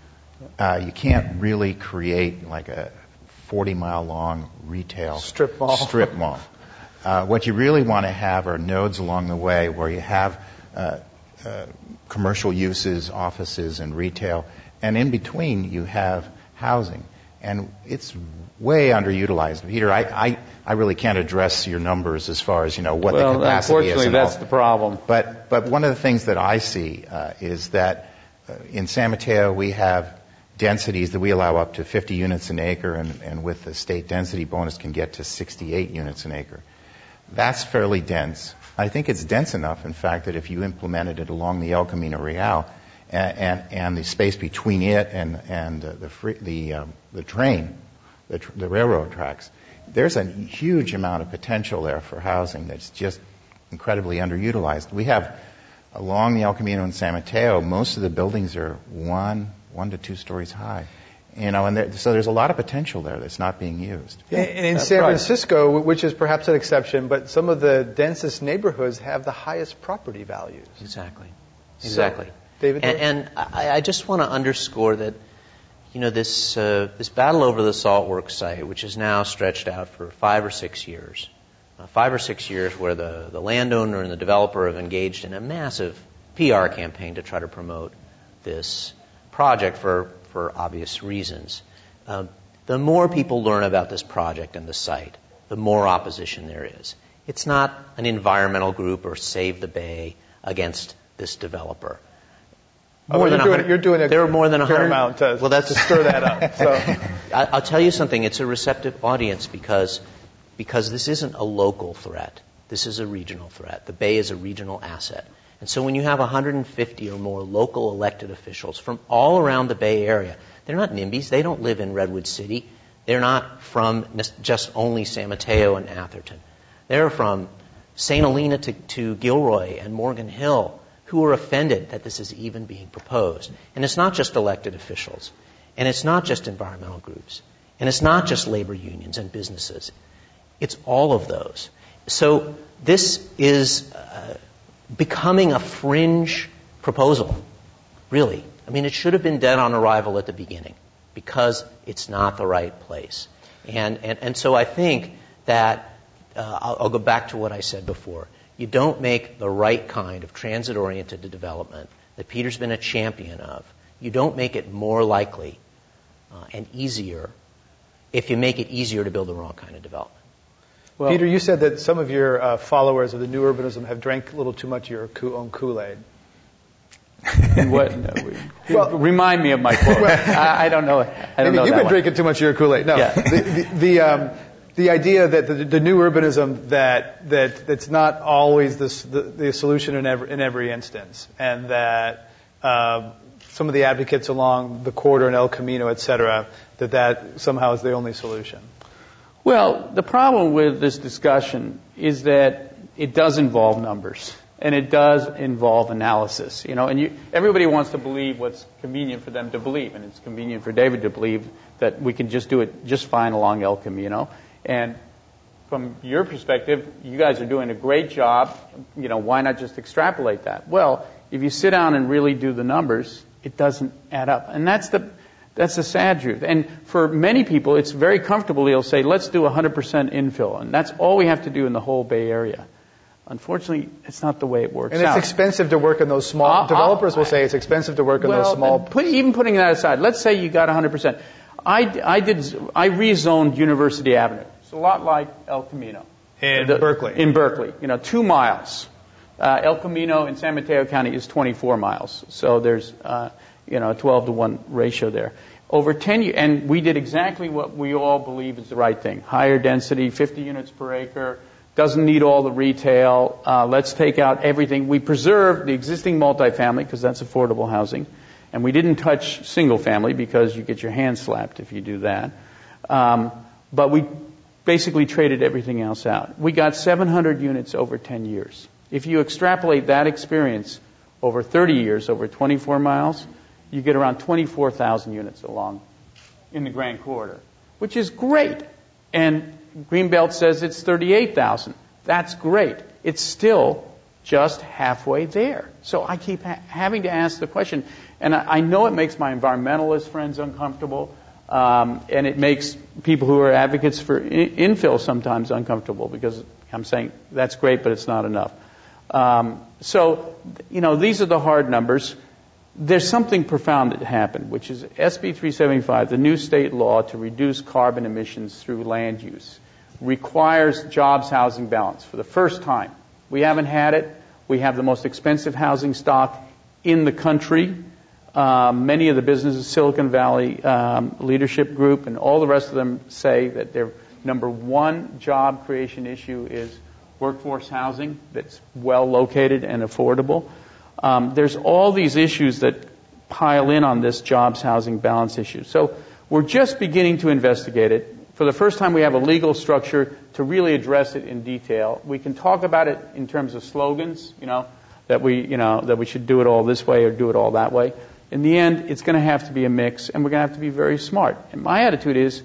Uh, you can't really create like a forty mile long retail strip mall. Strip mall. Uh, what you really want to have are nodes along the way where you have uh, uh, commercial uses, offices, and retail, and in between you have housing. And it's way underutilized. Peter, I, I, I really can't address your numbers as far as, you know, what well, the capacity is. Unfortunately, and that's all. the problem. But, but one of the things that I see uh, is that uh, in San Mateo we have densities that we allow up to fifty units an acre, and, and with the state density bonus can get to sixty-eight units an acre. That's fairly dense. I think it's dense enough, in fact, that if you implemented it along the El Camino Real and, and, and the space between it and, and uh, the, free, the, um, the train, the, tr- the railroad tracks, there's a huge amount of potential there for housing that's just incredibly underutilized. We have, along the El Camino in San Mateo, most of the buildings are one, one to two stories high. You know, and there, so there's a lot of potential there that's not being used. And in That's San right. Francisco, which is perhaps an exception, but some of the densest neighborhoods have the highest property values. Exactly. So, Exactly. David? And, and I, I just want to underscore that, you know, this uh, this battle over the Saltworks site, which is now stretched out for five or six years, uh, five or six years where the, the landowner and the developer have engaged in a massive P R campaign to try to promote this project for for obvious reasons. Um, the more people learn about this project and the site, the more opposition there is. It's not an environmental group or Save the Bay against this developer. More oh, than you're, doing, you're doing a there are more than fair amount to, well, that's, to stir that up. So. I, I'll tell you something. It's a receptive audience because because this isn't a local threat. This is a regional threat. The Bay is a regional asset. And so when you have one hundred fifty or more local elected officials from all around the Bay Area, they're not NIMBYs. They don't live in Redwood City. They're not from just only San Mateo and Atherton. They're from Saint Helena to, to Gilroy and Morgan Hill, who are offended that this is even being proposed. And it's not just elected officials. And it's not just environmental groups. And it's not just labor unions and businesses. It's all of those. So this is Uh, becoming a fringe proposal, really. I mean, it should have been dead on arrival at the beginning because it's not the right place. And and, and so I think that, uh, I'll, I'll go back to what I said before. You don't make the right kind of transit-oriented development that Peter's been a champion of. You don't make it more likely uh, and easier if you make it easier to build the wrong kind of development. Well, Peter, you said that some of your uh, followers of the new urbanism have drank a little too much of your own Kool-Aid. What? No, we, well, remind me of my quote. I, I don't know. I don't know you've that been one. drinking too much of your Kool-Aid. No, yeah. the the, the, um, the idea that the, the new urbanism that that that's not always the the, the solution in every in every instance, and that uh, some of the advocates along the corridor and El Camino, et cetera, that that somehow is the only solution. Well, the problem with this discussion is that it does involve numbers. And it does involve analysis, you know, and you, everybody wants to believe what's convenient for them to believe, and it's convenient for David to believe that we can just do it just fine along El Camino. And from your perspective, you guys are doing a great job, you know, why not just extrapolate that? Well, if you sit down and really do the numbers, it doesn't add up. And that's the, that's the sad truth. And for many people, it's very comfortable. They'll say, let's do one hundred percent infill, and that's all we have to do in the whole Bay Area. Unfortunately, it's not the way it works out. And it's out. expensive to work in those small, uh, developers uh, will say it's expensive to work in well, those small. Put, even putting that aside, let's say you got one hundred percent. I, I did, I rezoned University Avenue. It's a lot like El Camino. In the, Berkeley. In Berkeley, you know, two miles. Uh, El Camino in San Mateo County is twenty-four miles. So there's, uh, you know, a twelve to one ratio there. Over ten years, and we did exactly what we all believe is the right thing. Higher density, fifty units per acre, doesn't need all the retail. Uh, let's take out everything. We preserved the existing multifamily because that's affordable housing. And we didn't touch single family because you get your hands slapped if you do that. Um, but we basically traded everything else out. We got seven hundred units over ten years. If you extrapolate that experience over thirty years, over twenty-four miles, you get around twenty-four thousand units along in the Grand Corridor, which is great. And Greenbelt says it's thirty-eight thousand. That's great. It's still just halfway there. So I keep ha- having to ask the question, and I, I know it makes my environmentalist friends uncomfortable, um, and it makes people who are advocates for in- infill sometimes uncomfortable because I'm saying that's great, but it's not enough. Um, so, you know, these are the hard numbers. There's something profound that happened, which is S B three seventy-five, the new state law to reduce carbon emissions through land use, requires jobs housing balance for the first time. We haven't had it. We have the most expensive housing stock in the country. Um, many of the businesses, Silicon Valley um, Leadership Group and all the rest of them say that their number one job creation issue is workforce housing that's well located and affordable. Um, there's all these issues that pile in on this jobs housing balance issue. So we're just beginning to investigate it. For the first time, we have a legal structure to really address it in detail. We can talk about it in terms of slogans, you know, that we, you know, that we should do it all this way or do it all that way. In the end, it's going to have to be a mix, and we're going to have to be very smart. And my attitude is,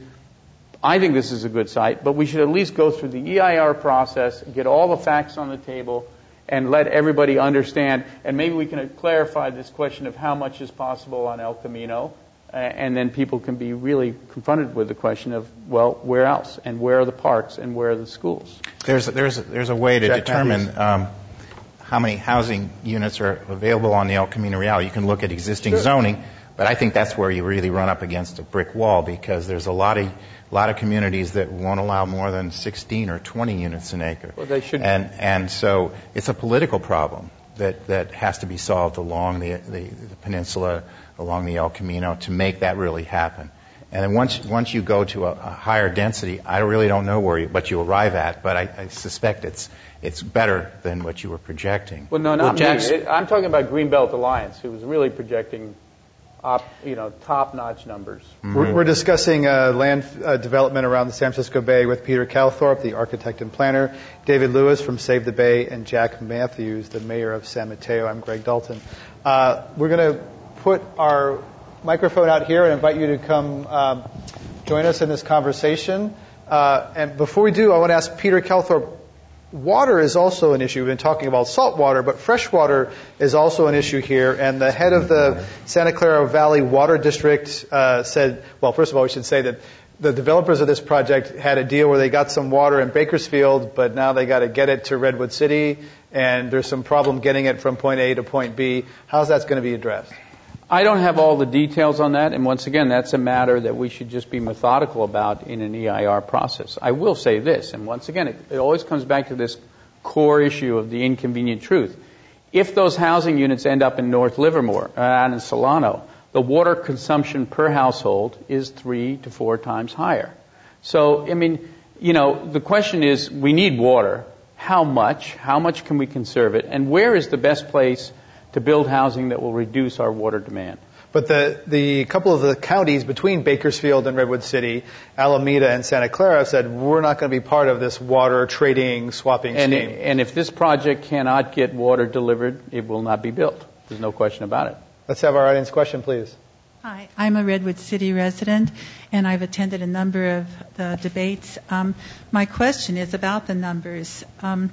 I think this is a good site, but we should at least go through the E I R process, get all the facts on the table, and let everybody understand. And maybe we can clarify this question of how much is possible on El Camino. And then people can be really confronted with the question of, well, where else? And where are the parks? And where are the schools? There's a, there's a, there's a way to Jack determine um, how many housing units are available on the El Camino Real. You can look at existing Sure. zoning, but I think that's where you really run up against a brick wall because there's a lot of a lot of communities that won't allow more than sixteen or twenty units an acre. Well, they should. And and so it's a political problem that, that has to be solved along the, the, the peninsula, along the El Camino, to make that really happen. And then once once you go to a, a higher density, I really don't know where you, what you arrive at, but I, I suspect it's it's better than what you were projecting. Well, no, not Well, me. Jack's- It, I'm talking about Greenbelt Alliance, who was really projecting, op, you know, top-notch numbers. We're, we're discussing uh, land uh, development around the San Francisco Bay with Peter Calthorpe, the architect and planner, David Lewis from Save the Bay, and Jack Matthews, the mayor of San Mateo. I'm Greg Dalton. Uh, we're going to put our microphone out here and invite you to come um, join us in this conversation. Uh, and before we do, I want to ask Peter Calthorpe, water is also an issue. We've been talking about salt water, but fresh water is also an issue here. And the head of the Santa Clara Valley Water District uh, said, well, first of all, we should say that the developers of this project had a deal where they got some water in Bakersfield, but now they got to get it to Redwood City, and there's some problem getting it from point A to point B. How's that going to be addressed? I don't have all the details on that, and once again, that's a matter that we should just be methodical about in an E I R process. I will say this, and once again, it, it always comes back to this core issue of the inconvenient truth. If those housing units end up in North Livermore uh, and in Solano, the water consumption per household is three to four times higher. So, I mean, you know, the question is, we need water. How much? How much can we conserve it? And where is the best place to build housing that will reduce our water demand? But the, the couple of the counties between Bakersfield and Redwood City, Alameda and Santa Clara, said we're not going to be part of this water trading, swapping And, scheme. and if this project cannot get water delivered, it will not be built. There's no question about it. Let's have our audience question, please. Hi, I'm a Redwood City resident, and I've attended a number of the debates. Um, my question is about the numbers. Um,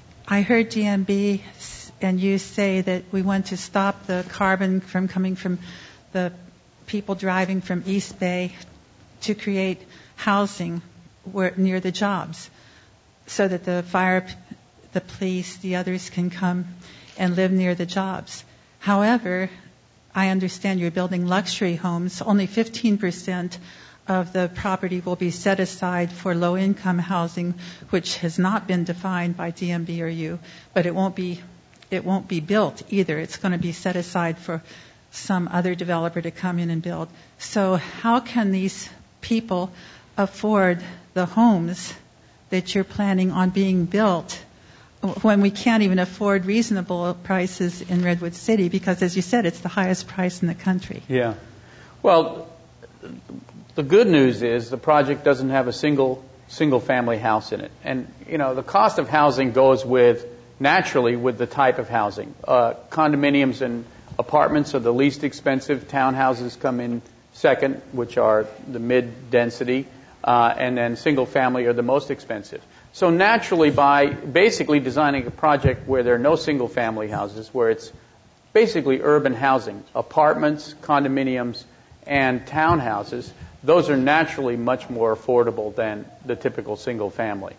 I heard G M B and you say that we want to stop the carbon from coming from the people driving from East Bay to create housing where, near the jobs so that the fire, the police, the others can come and live near the jobs. However, I understand you're building luxury homes. Only fifteen percent of the property will be set aside for low-income housing, which has not been defined by D M B or you, but it won't be It won't be built either. It's going to be set aside for some other developer to come in and build. So how can these people afford the homes that you're planning on being built when we can't even afford reasonable prices in Redwood City because, as you said, it's the highest price in the country? Yeah. Well, the good news is the project doesn't have a single single family house in it. And, you know, the cost of housing goes with, naturally, with the type of housing. Uh, condominiums and apartments are the least expensive. Townhouses come in second, which are the mid-density. Uh, and then single family are the most expensive. So naturally, by basically designing a project where there are no single family houses, where it's basically urban housing, apartments, condominiums, and townhouses, those are naturally much more affordable than the typical single family.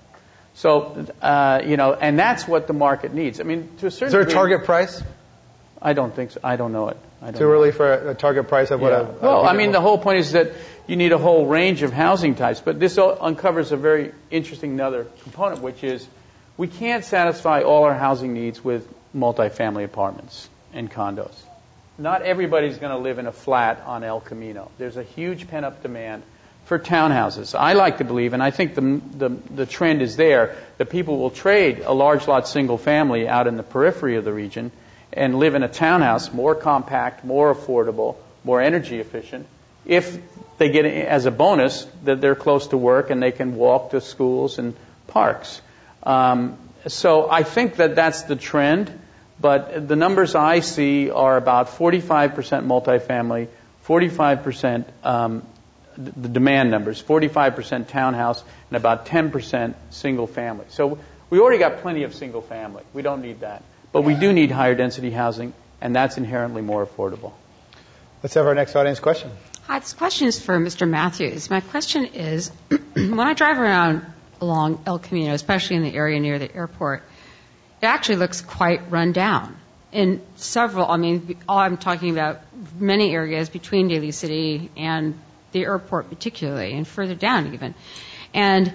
So, uh, you know, and that's what the market needs. I mean, to a certain Is there a degree, target price? I don't think so. I don't know it. I don't Too know early it. for a, a target price of what Yeah. a... Well, a I mean, the whole point is that you need a whole range of housing types, but this uncovers a very interesting another component, which is we can't satisfy all our housing needs with multifamily apartments and condos. Not everybody's going to live in a flat on El Camino. There's a huge pent-up demand for townhouses. I like to believe, and I think the, the, the trend is there, that people will trade a large lot single family out in the periphery of the region and live in a townhouse, more compact, more affordable, more energy efficient, if they get as a bonus that they're close to work and they can walk to schools and parks. Um, so I think that that's the trend, but the numbers I see are about forty-five percent multifamily, forty-five percent um, the demand numbers, forty-five percent townhouse, and about ten percent single family. So we already got plenty of single family. We don't need that. But we do need higher density housing, and that's inherently more affordable. Let's have our next audience question. Hi, this question is for Mister Matthews. My question is, when I drive around along El Camino, especially in the area near the airport, it actually looks quite run down. In several, I mean, I'm talking about many areas between Daly City and the airport particularly, and further down even. And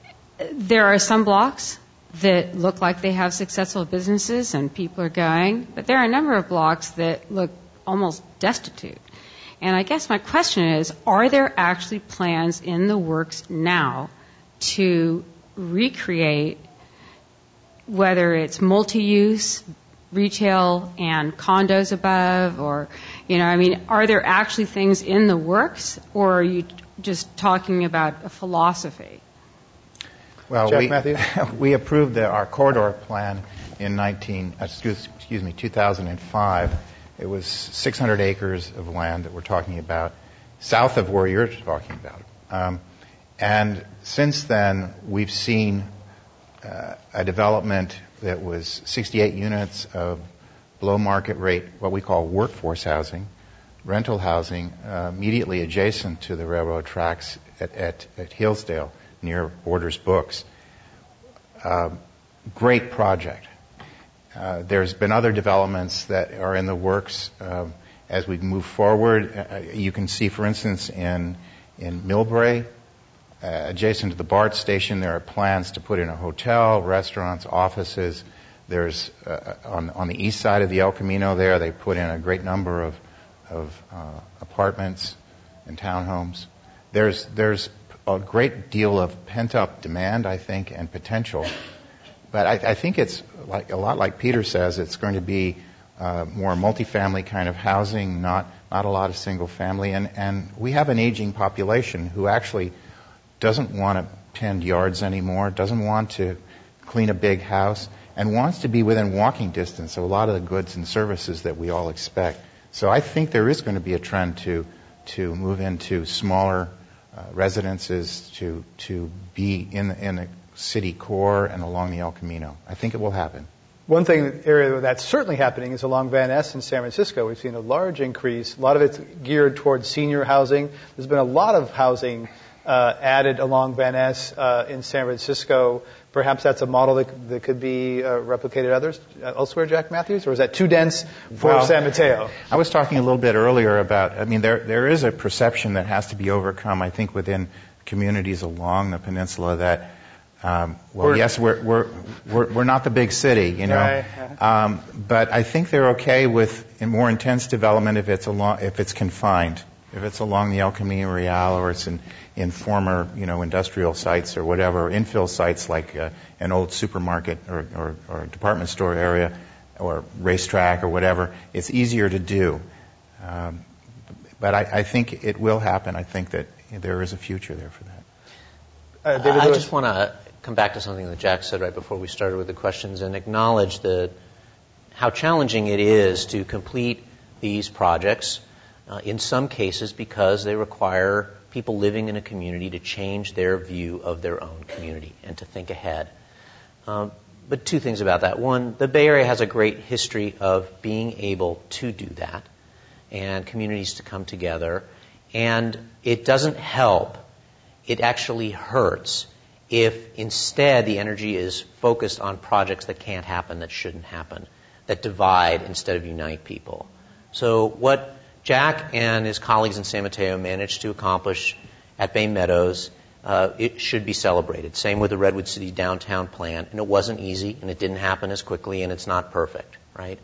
there are some blocks that look like they have successful businesses and people are going, but there are a number of blocks that look almost destitute. And I guess my question is, are there actually plans in the works now to recreate, whether it's multi-use, retail and condos above, or, you know, I mean, are there actually things in the works, or are you just talking about a philosophy? Well, Jack we, Matthews? we approved the, our corridor plan in nineteen, excuse, excuse me, two thousand five. It was six hundred acres of land that we're talking about, south of where you're talking about. Um, and since then, we've seen uh, a development that was sixty-eight units of below market rate, what we call workforce housing, rental housing, uh, immediately adjacent to the railroad tracks at, at, at Hillsdale, near Borders Books. Uh, great project. Uh, there's been other developments that are in the works uh, as we move forward. Uh, you can see, for instance, in in Millbrae, uh, adjacent to the BART station, there are plans to put in a hotel, restaurants, offices. There's uh, on on the east side of the El Camino there, they put in a great number of of uh, apartments and townhomes. There's there's a great deal of pent-up demand, I think, and potential. But I, I think it's like a lot like Peter says. It's going to be uh, more multifamily kind of housing, not not a lot of single family. And and we have an aging population who actually doesn't want to tend yards anymore, doesn't want to clean a big house, and wants to be within walking distance of a lot of the goods and services that we all expect. So I think there is going to be a trend to to move into smaller uh, residences, to to be in the, in the city core and along the El Camino. I think it will happen. One thing area that's certainly happening is along Van Ness in San Francisco. We've seen a large increase. A lot of it's geared towards senior housing. There's been a lot of housing uh, added along Van Ness uh, in San Francisco. Perhaps that's a model that, that could be uh, replicated others uh, elsewhere, Jack Matthews, or is that too dense for well, San Mateo? I was talking a little bit earlier about, I mean, there there is a perception that has to be overcome, I think, within communities along the peninsula that Um, well, we're, yes, we're, we're we're we're not the big city, you know. Right. Um, but I think they're okay with in more intense development if it's a long, if it's confined. If it's along the El Camino Real or it's in, in former, you know, industrial sites or whatever, infill sites like uh, an old supermarket or, or, or department store area or racetrack or whatever, it's easier to do. Um, but I, I think it will happen. I think that there is a future there for that. Uh, David I Lewis. just want to come back to something that Jack said right before we started with the questions and acknowledge the, how challenging it is to complete these projects, uh, in some cases because they require people living in a community to change their view of their own community and to think ahead. Um, but two things about that. One, the Bay Area has a great history of being able to do that and communities to come together. And it doesn't help. It actually hurts if instead the energy is focused on projects that can't happen, that shouldn't happen, that divide instead of unite people. So what Jack and his colleagues in San Mateo managed to accomplish at Bay Meadows, uh, it should be celebrated. Same with the Redwood City downtown plan. And it wasn't easy, and it didn't happen as quickly, and it's not perfect, right?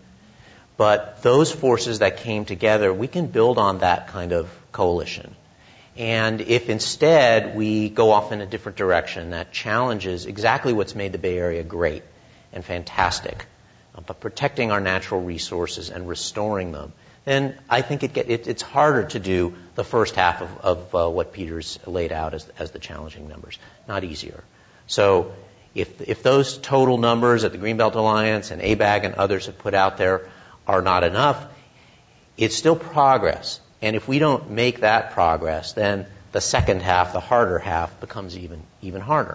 But those forces that came together, we can build on that kind of coalition. And if instead we go off in a different direction that challenges exactly what's made the Bay Area great and fantastic, uh, but protecting our natural resources and restoring them, then I think it, get, it it's harder to do the first half of, of uh, what Peter's laid out as, as the challenging numbers, not easier. So if, if those total numbers that the Greenbelt Alliance and A B A G and others have put out there are not enough, it's still progress. And if we don't make that progress, then the second half, the harder half, becomes even even harder.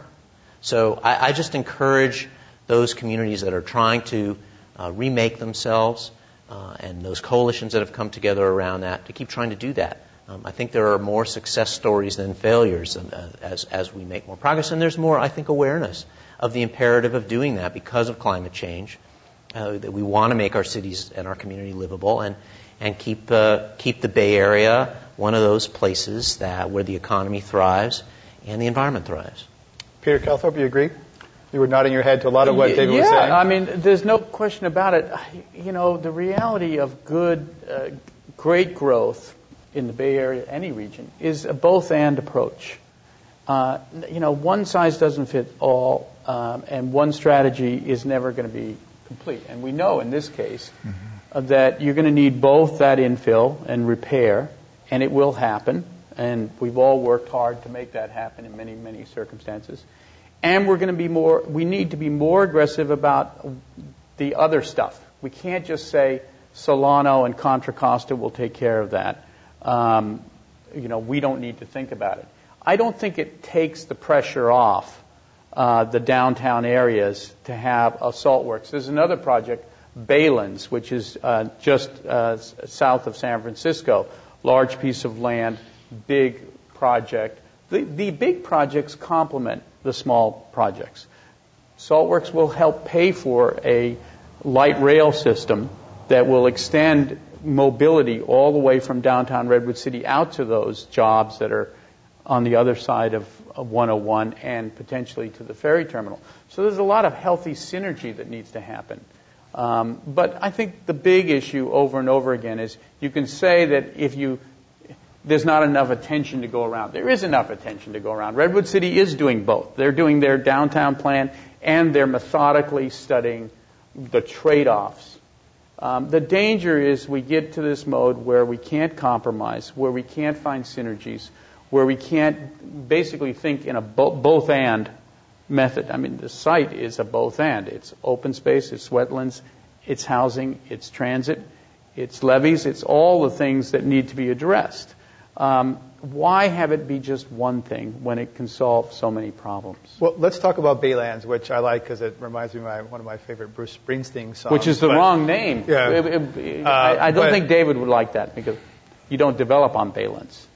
So I, I just encourage those communities that are trying to uh, remake themselves uh, and those coalitions that have come together around that to keep trying to do that. Um, I think there are more success stories than failures uh, as as we make more progress, and there's more, I think, awareness of the imperative of doing that because of climate change. Uh, that we want to make our cities and our community livable, and and keep uh, keep the Bay Area one of those places that where the economy thrives and the environment thrives. Peter Calthorpe, you agree? You were nodding your head to a lot of what David yeah, was saying. Yeah, I mean, there's no question about it. You know, the reality of good, uh, great growth in the Bay Area, any region, is a both-and approach. Uh, you know, one size doesn't fit all, um, and one strategy is never going to be complete. And we know in this case mm-hmm. uh, that you're going to need both that infill and repair, and it will happen. And we've all worked hard to make that happen in many, many circumstances. And we're going to be more, we need to be more aggressive about the other stuff. We can't just say Solano and Contra Costa will take care of that. Um, you know, we don't need to think about it. I don't think it takes the pressure off uh, the downtown areas to have a salt works. There's another project, Baylands, which is uh, just uh, south of San Francisco. Large piece of land, big project. The, the big projects complement the small projects. Saltworks will help pay for a light rail system that will extend mobility all the way from downtown Redwood City out to those jobs that are on the other side of, of one oh one and potentially to the ferry terminal. So there's a lot of healthy synergy that needs to happen. Um, but I think the big issue over and over again is you can say that if you there's not enough attention to go around. There is enough attention to go around. Redwood City is doing both. They're doing their downtown plan, and they're methodically studying the trade-offs. Um, the danger is we get to this mode where we can't compromise, where we can't find synergies, where we can't basically think in a bo- both-and method. I mean, the site is a both-and. It's open space, it's wetlands, it's housing, it's transit, it's levees, it's all the things that need to be addressed. Um, why have it be just one thing when it can solve so many problems? Well, let's talk about Baylands, which I like because it reminds me of my, one of my favorite Bruce Springsteen songs. Which is the but, wrong name. Yeah. It, it, uh, I, I don't but, think David would like that because you don't develop on Baylands.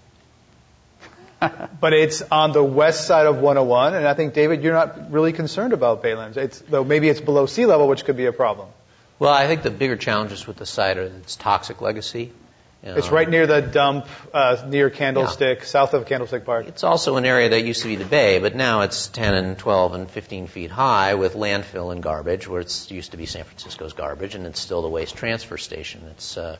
But it's on the west side of one oh one, and I think, David, you're not really concerned about Baylands. It's, though maybe it's below sea level, which could be a problem. Well, I think the bigger challenges with the site are its toxic legacy. You know, it's right near the dump, uh, near Candlestick, yeah. south of Candlestick Park. It's also an area that used to be the bay, but now it's ten and twelve and fifteen feet high with landfill and garbage, where it used to be San Francisco's garbage, and it's still the waste transfer station. It's uh,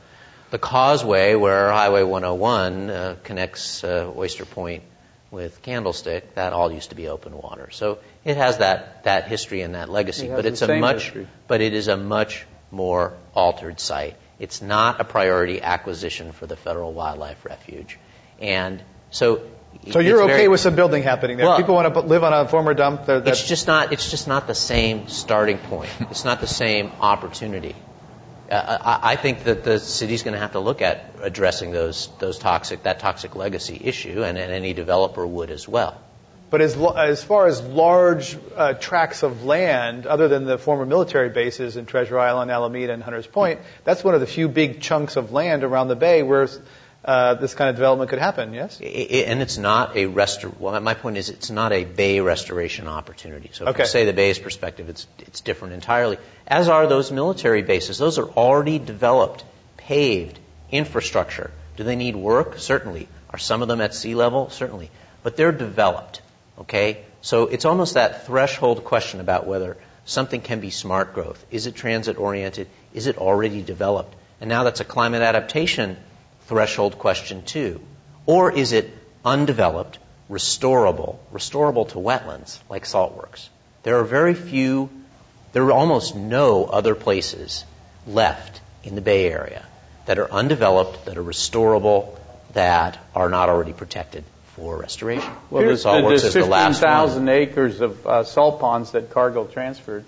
the causeway where Highway one oh one uh, connects uh, Oyster Point with Candlestick, that all used to be open water. So it has that, that history and that legacy, it but it's a much, history. but it is a much more altered site. It's not a priority acquisition for the Federal Wildlife Refuge, and so. So you're okay very, with some building happening there? Well, people want to live on a former dump. That, it's just not. It's just not the same starting point. It's not the same opportunity. Uh, I, I think that the city's going to have to look at addressing those those toxic that toxic legacy issue, and, and any developer would as well. But as as far as large uh, tracts of land, other than the former military bases in Treasure Island, Alameda, and Hunters Point, that's one of the few big chunks of land around the bay where uh, this kind of development could happen. Yes. It, it, and it's not a restor. Well, my point is, it's not a bay restoration opportunity. So, if okay. you say the bay's perspective, it's it's different entirely. As are those military bases. Those are already developed, paved infrastructure. Do they need work? Certainly. Are some of them at sea level? Certainly. But they're developed. Okay? So it's almost that threshold question about whether something can be smart growth. Is it transit-oriented? Is it already developed? And now that's a climate adaptation threshold question, too. Or is it undeveloped, restorable, restorable to wetlands, like saltworks? There are very few, there are almost no other places left in the Bay Area that are undeveloped, that are restorable, that are not already protected for restoration. Well, there's, saltworks is the fifteen last thousand one. acres of uh, salt ponds that Cargill transferred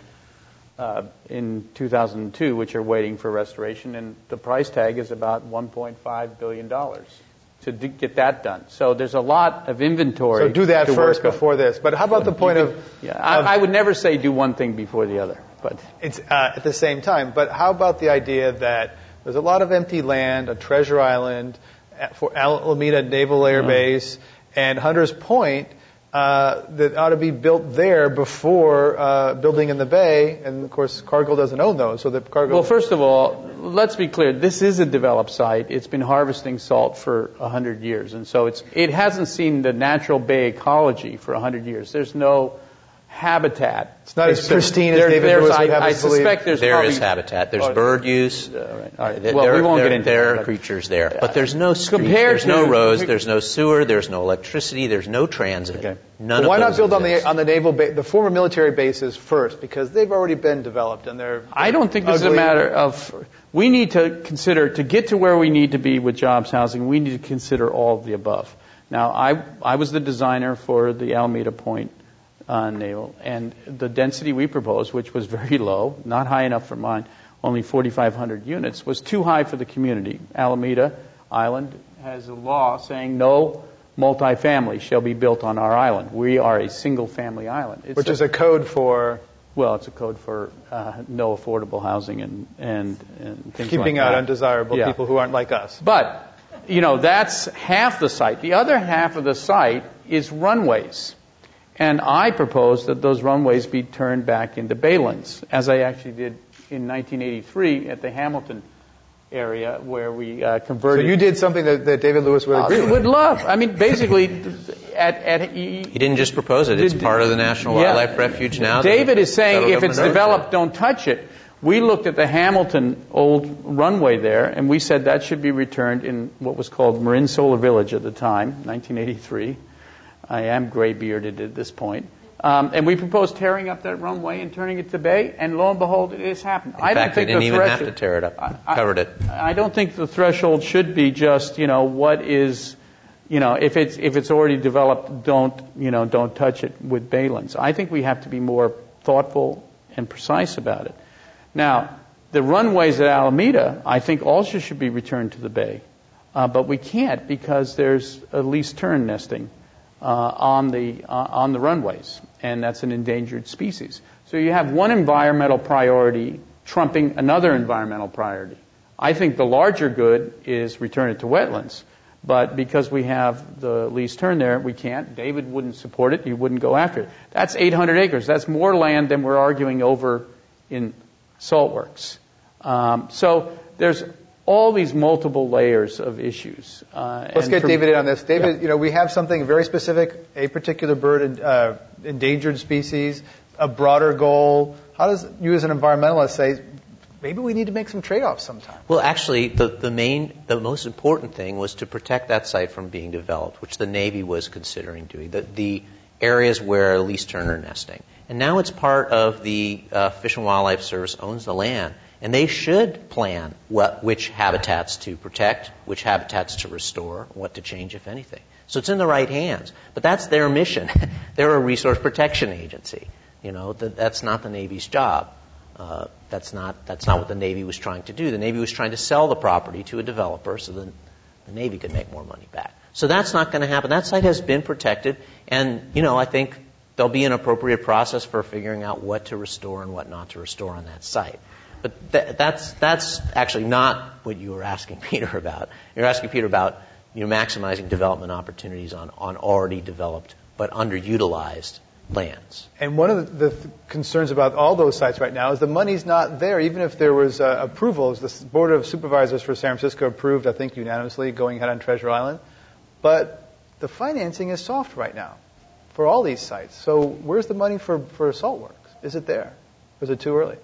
uh, in two thousand two, which are waiting for restoration, and the price tag is about one point five billion dollars to d- get that done. So there's a lot of inventory. So do that to first work before on. this. But how about the point can, of... Yeah, I, of, I would never say do one thing before the other. But it's uh, at the same time. But how about the idea that there's a lot of empty land on Treasure Island, for Alameda Naval Air Base, and Hunters Point uh, that ought to be built there before uh, building in the bay. And, of course, Cargill doesn't own those. So the Cargill... Well, first of all, let's be clear. This is a developed site. It's been harvesting salt for one hundred years. And so it's it hasn't seen the natural bay ecology for one hundred years. There's no habitat. It's not as pristine there, as David Lewis would have I, I us believe. suspect there's There probably, is habitat. There's oh, bird use. Uh, right. All right. There, Well, we won't there, get into There that, are creatures there. But there's no street, compared there's no to- roads, there's no sewer, there's no electricity, there's no transit. Okay. None But why of not those build on exist. the on the naval ba- the former military bases first, because they've already been developed and they're. I don't think this is a ugly. matter of. We need to consider, to get to where we need to be with jobs housing, we need to consider all of the above. Now, I I was the designer for the Alameda Point uh, Naval, and the density we proposed, which was very low, not high enough for mine, only forty-five hundred units, was too high for the community. Alameda Island has a law saying no multifamily shall be built on our island. We are a single-family island. It's Which a, is a code for well, it's a code for uh, no affordable housing and and, and things keeping like out that. undesirable Yeah. people who aren't like us. But, you know, that's half the site. The other half of the site is runways. And I propose that those runways be turned back into baylands, as I actually did in nineteen eighty-three at the Hamilton area where we uh, So converted. you did something that, that David Lewis would agree uh, with. would love. I mean, basically, at at He didn't just propose it. It's Did- part of the National yeah. Wildlife Refuge now. David The is saying federal if it's government owns developed, it. don't touch it. We looked at the Hamilton old runway there, and we said that should be returned in what was called Marin Solar Village at the time, nineteen eighty-three. I am gray-bearded at this point. Um, and we proposed tearing up that runway and turning it to bay, and lo and behold, it has happened. In I don't fact, they think didn't the even have threshold- to tear it up. I- Covered it. I don't think the threshold should be just, you know, what is, you know, if it's if it's already developed, don't, you know, don't touch it with baylands. I think we have to be more thoughtful and precise about it. Now, the runways at Alameda, I think also should be returned to the bay, uh, but we can't because there's a least tern nesting uh, on the uh, on the runways, and that's an endangered species. So you have one environmental priority trumping another environmental priority. I think the larger good is return it to wetlands, but because we have the least tern there, we can't. David wouldn't support it. He wouldn't go after it. That's eight hundred acres. That's more land than we're arguing over in saltworks. Um, so there's all these multiple layers of issues. Uh, Let's and get for- David in on this. David, Yeah. you know, we have something very specific, a particular bird, uh, endangered species, a broader goal. How does you as an environmentalist say maybe we need to make some trade-offs sometime. Well, actually, the, the main, the most important thing was to protect that site from being developed, which the Navy was considering doing, the, the areas where lease-turner nesting. And now it's part of the uh, Fish and Wildlife Service owns the land, and they should plan what, which habitats to protect, which habitats to restore, what to change, if anything. So it's in the right hands. But that's their mission. They're a resource protection agency. You know, that, that's not the Navy's job. Uh, that's not that's not what the Navy was trying to do. The Navy was trying to sell the property to a developer so that the Navy could make more money back. So that's not going to happen. That site has been protected, and you know I think there'll be an appropriate process for figuring out what to restore and what not to restore on that site. But th- that's that's actually not what you were asking Peter about. You're asking Peter about you know maximizing development opportunities on on already developed but underutilized lands. And one of the, the th- concerns about all those sites right now is the money's not there, even if there was uh, approvals. The Board of Supervisors for San Francisco approved, I think, unanimously going ahead on Treasure Island. But the financing is soft right now for all these sites. So where's the money for, for Saltworks? Is it there? Or is it too early?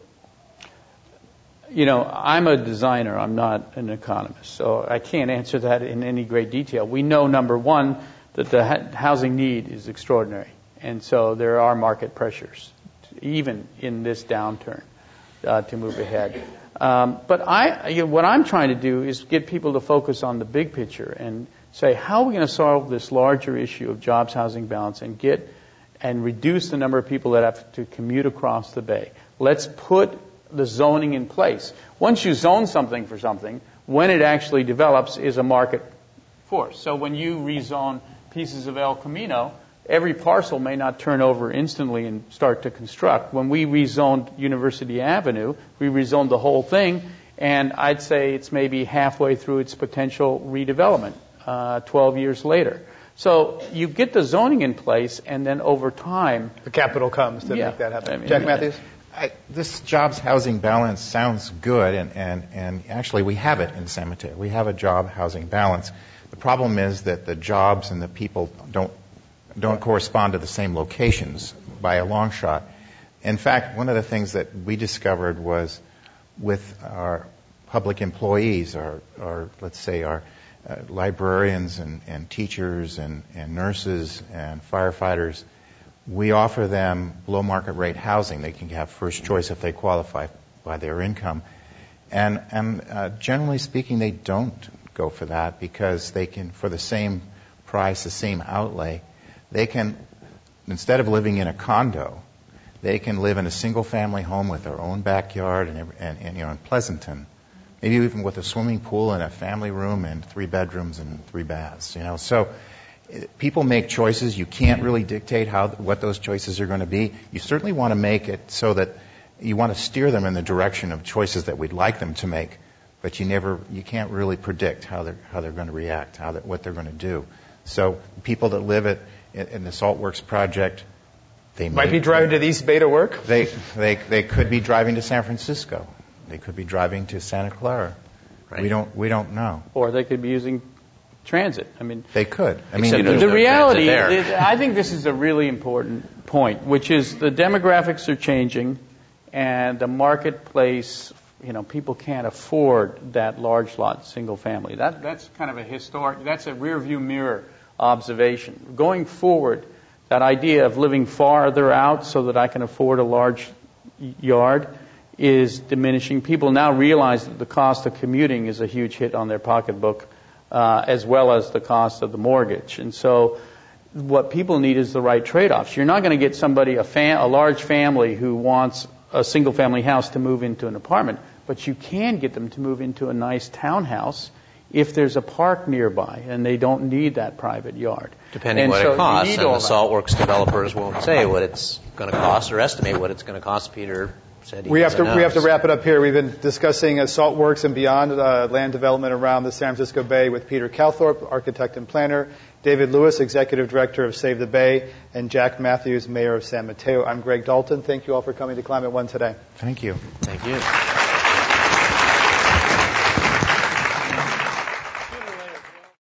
You know, I'm a designer. I'm not an economist. So I can't answer that in any great detail. We know, number one, that the ha- housing need is extraordinary. And so there are market pressures, even in this downturn, uh, to move ahead. Um, but I, you know, what I'm trying to do is get people to focus on the big picture and say, how are we going to solve this larger issue of jobs, housing balance, and get and reduce the number of people that have to commute across the bay? Let's put the zoning in place. Once you zone something for something, when it actually develops is a market force. So when you rezone pieces of El Camino, every parcel may not turn over instantly and start to construct. When we rezoned University Avenue, we rezoned the whole thing, and I'd say it's maybe halfway through its potential redevelopment, uh, twelve years later. So you get the zoning in place, and then over time... The capital comes to yeah, make that happen. I mean, Jack Matthews? I, this jobs housing balance sounds good, and, and, and actually we have it in San Mateo. We have a job housing balance. The problem is that the jobs and the people don't don't correspond to the same locations by a long shot. In fact, one of the things that we discovered was with our public employees, our, our let's say our uh, librarians and, and teachers and, and nurses and firefighters, we offer them below market rate housing. They can have first choice if they qualify by their income. And, and uh, generally speaking, they don't go for that because they can, for the same price, the same outlay, they can, instead of living in a condo, they can live in a single-family home with their own backyard and, and, and you know in Pleasanton, maybe even with a swimming pool and a family room and three bedrooms and three baths. You know, so people make choices. You can't really dictate how what those choices are going to be. You certainly want to make it so that you want to steer them in the direction of choices that we'd like them to make, but you never, you can't really predict how they're how they're going to react, how that, what they're going to do. So people that live at in the Saltworks project, they might may, be driving to the East Bay to work. They they they could be driving to San Francisco. They could be driving to Santa Clara. Right. We don't we don't know. Or they could be using transit. I mean, they could. I mean, Except you know, the, there's the no reality, transit is, I think this is a really important point, which is the demographics are changing, and the marketplace. You know, people can't afford that large lot single family. That that's kind of a historic. That's a rear view mirror observation. Going forward, that idea of living farther out so that I can afford a large yard is diminishing. People now realize that the cost of commuting is a huge hit on their pocketbook, uh, as well as the cost of the mortgage. And so what people need is the right trade-offs. You're not going to get somebody, a, fam- a large family who wants a single-family house to move into an apartment, but you can get them to move into a nice townhouse if there's a park nearby and they don't need that private yard. Depending and what so it costs, and the that. Saltworks developers won't say what it's going to cost or estimate what it's going to cost. Peter said he we have to knows. we have to wrap it up here. We've been discussing uh, Saltworks and beyond uh, land development around the San Francisco Bay with Peter Calthorpe, architect and planner, David Lewis, executive director of Save the Bay, and Jack Matthews, mayor of San Mateo. I'm Greg Dalton. Thank you all for coming to Climate One today. Thank you. Thank you.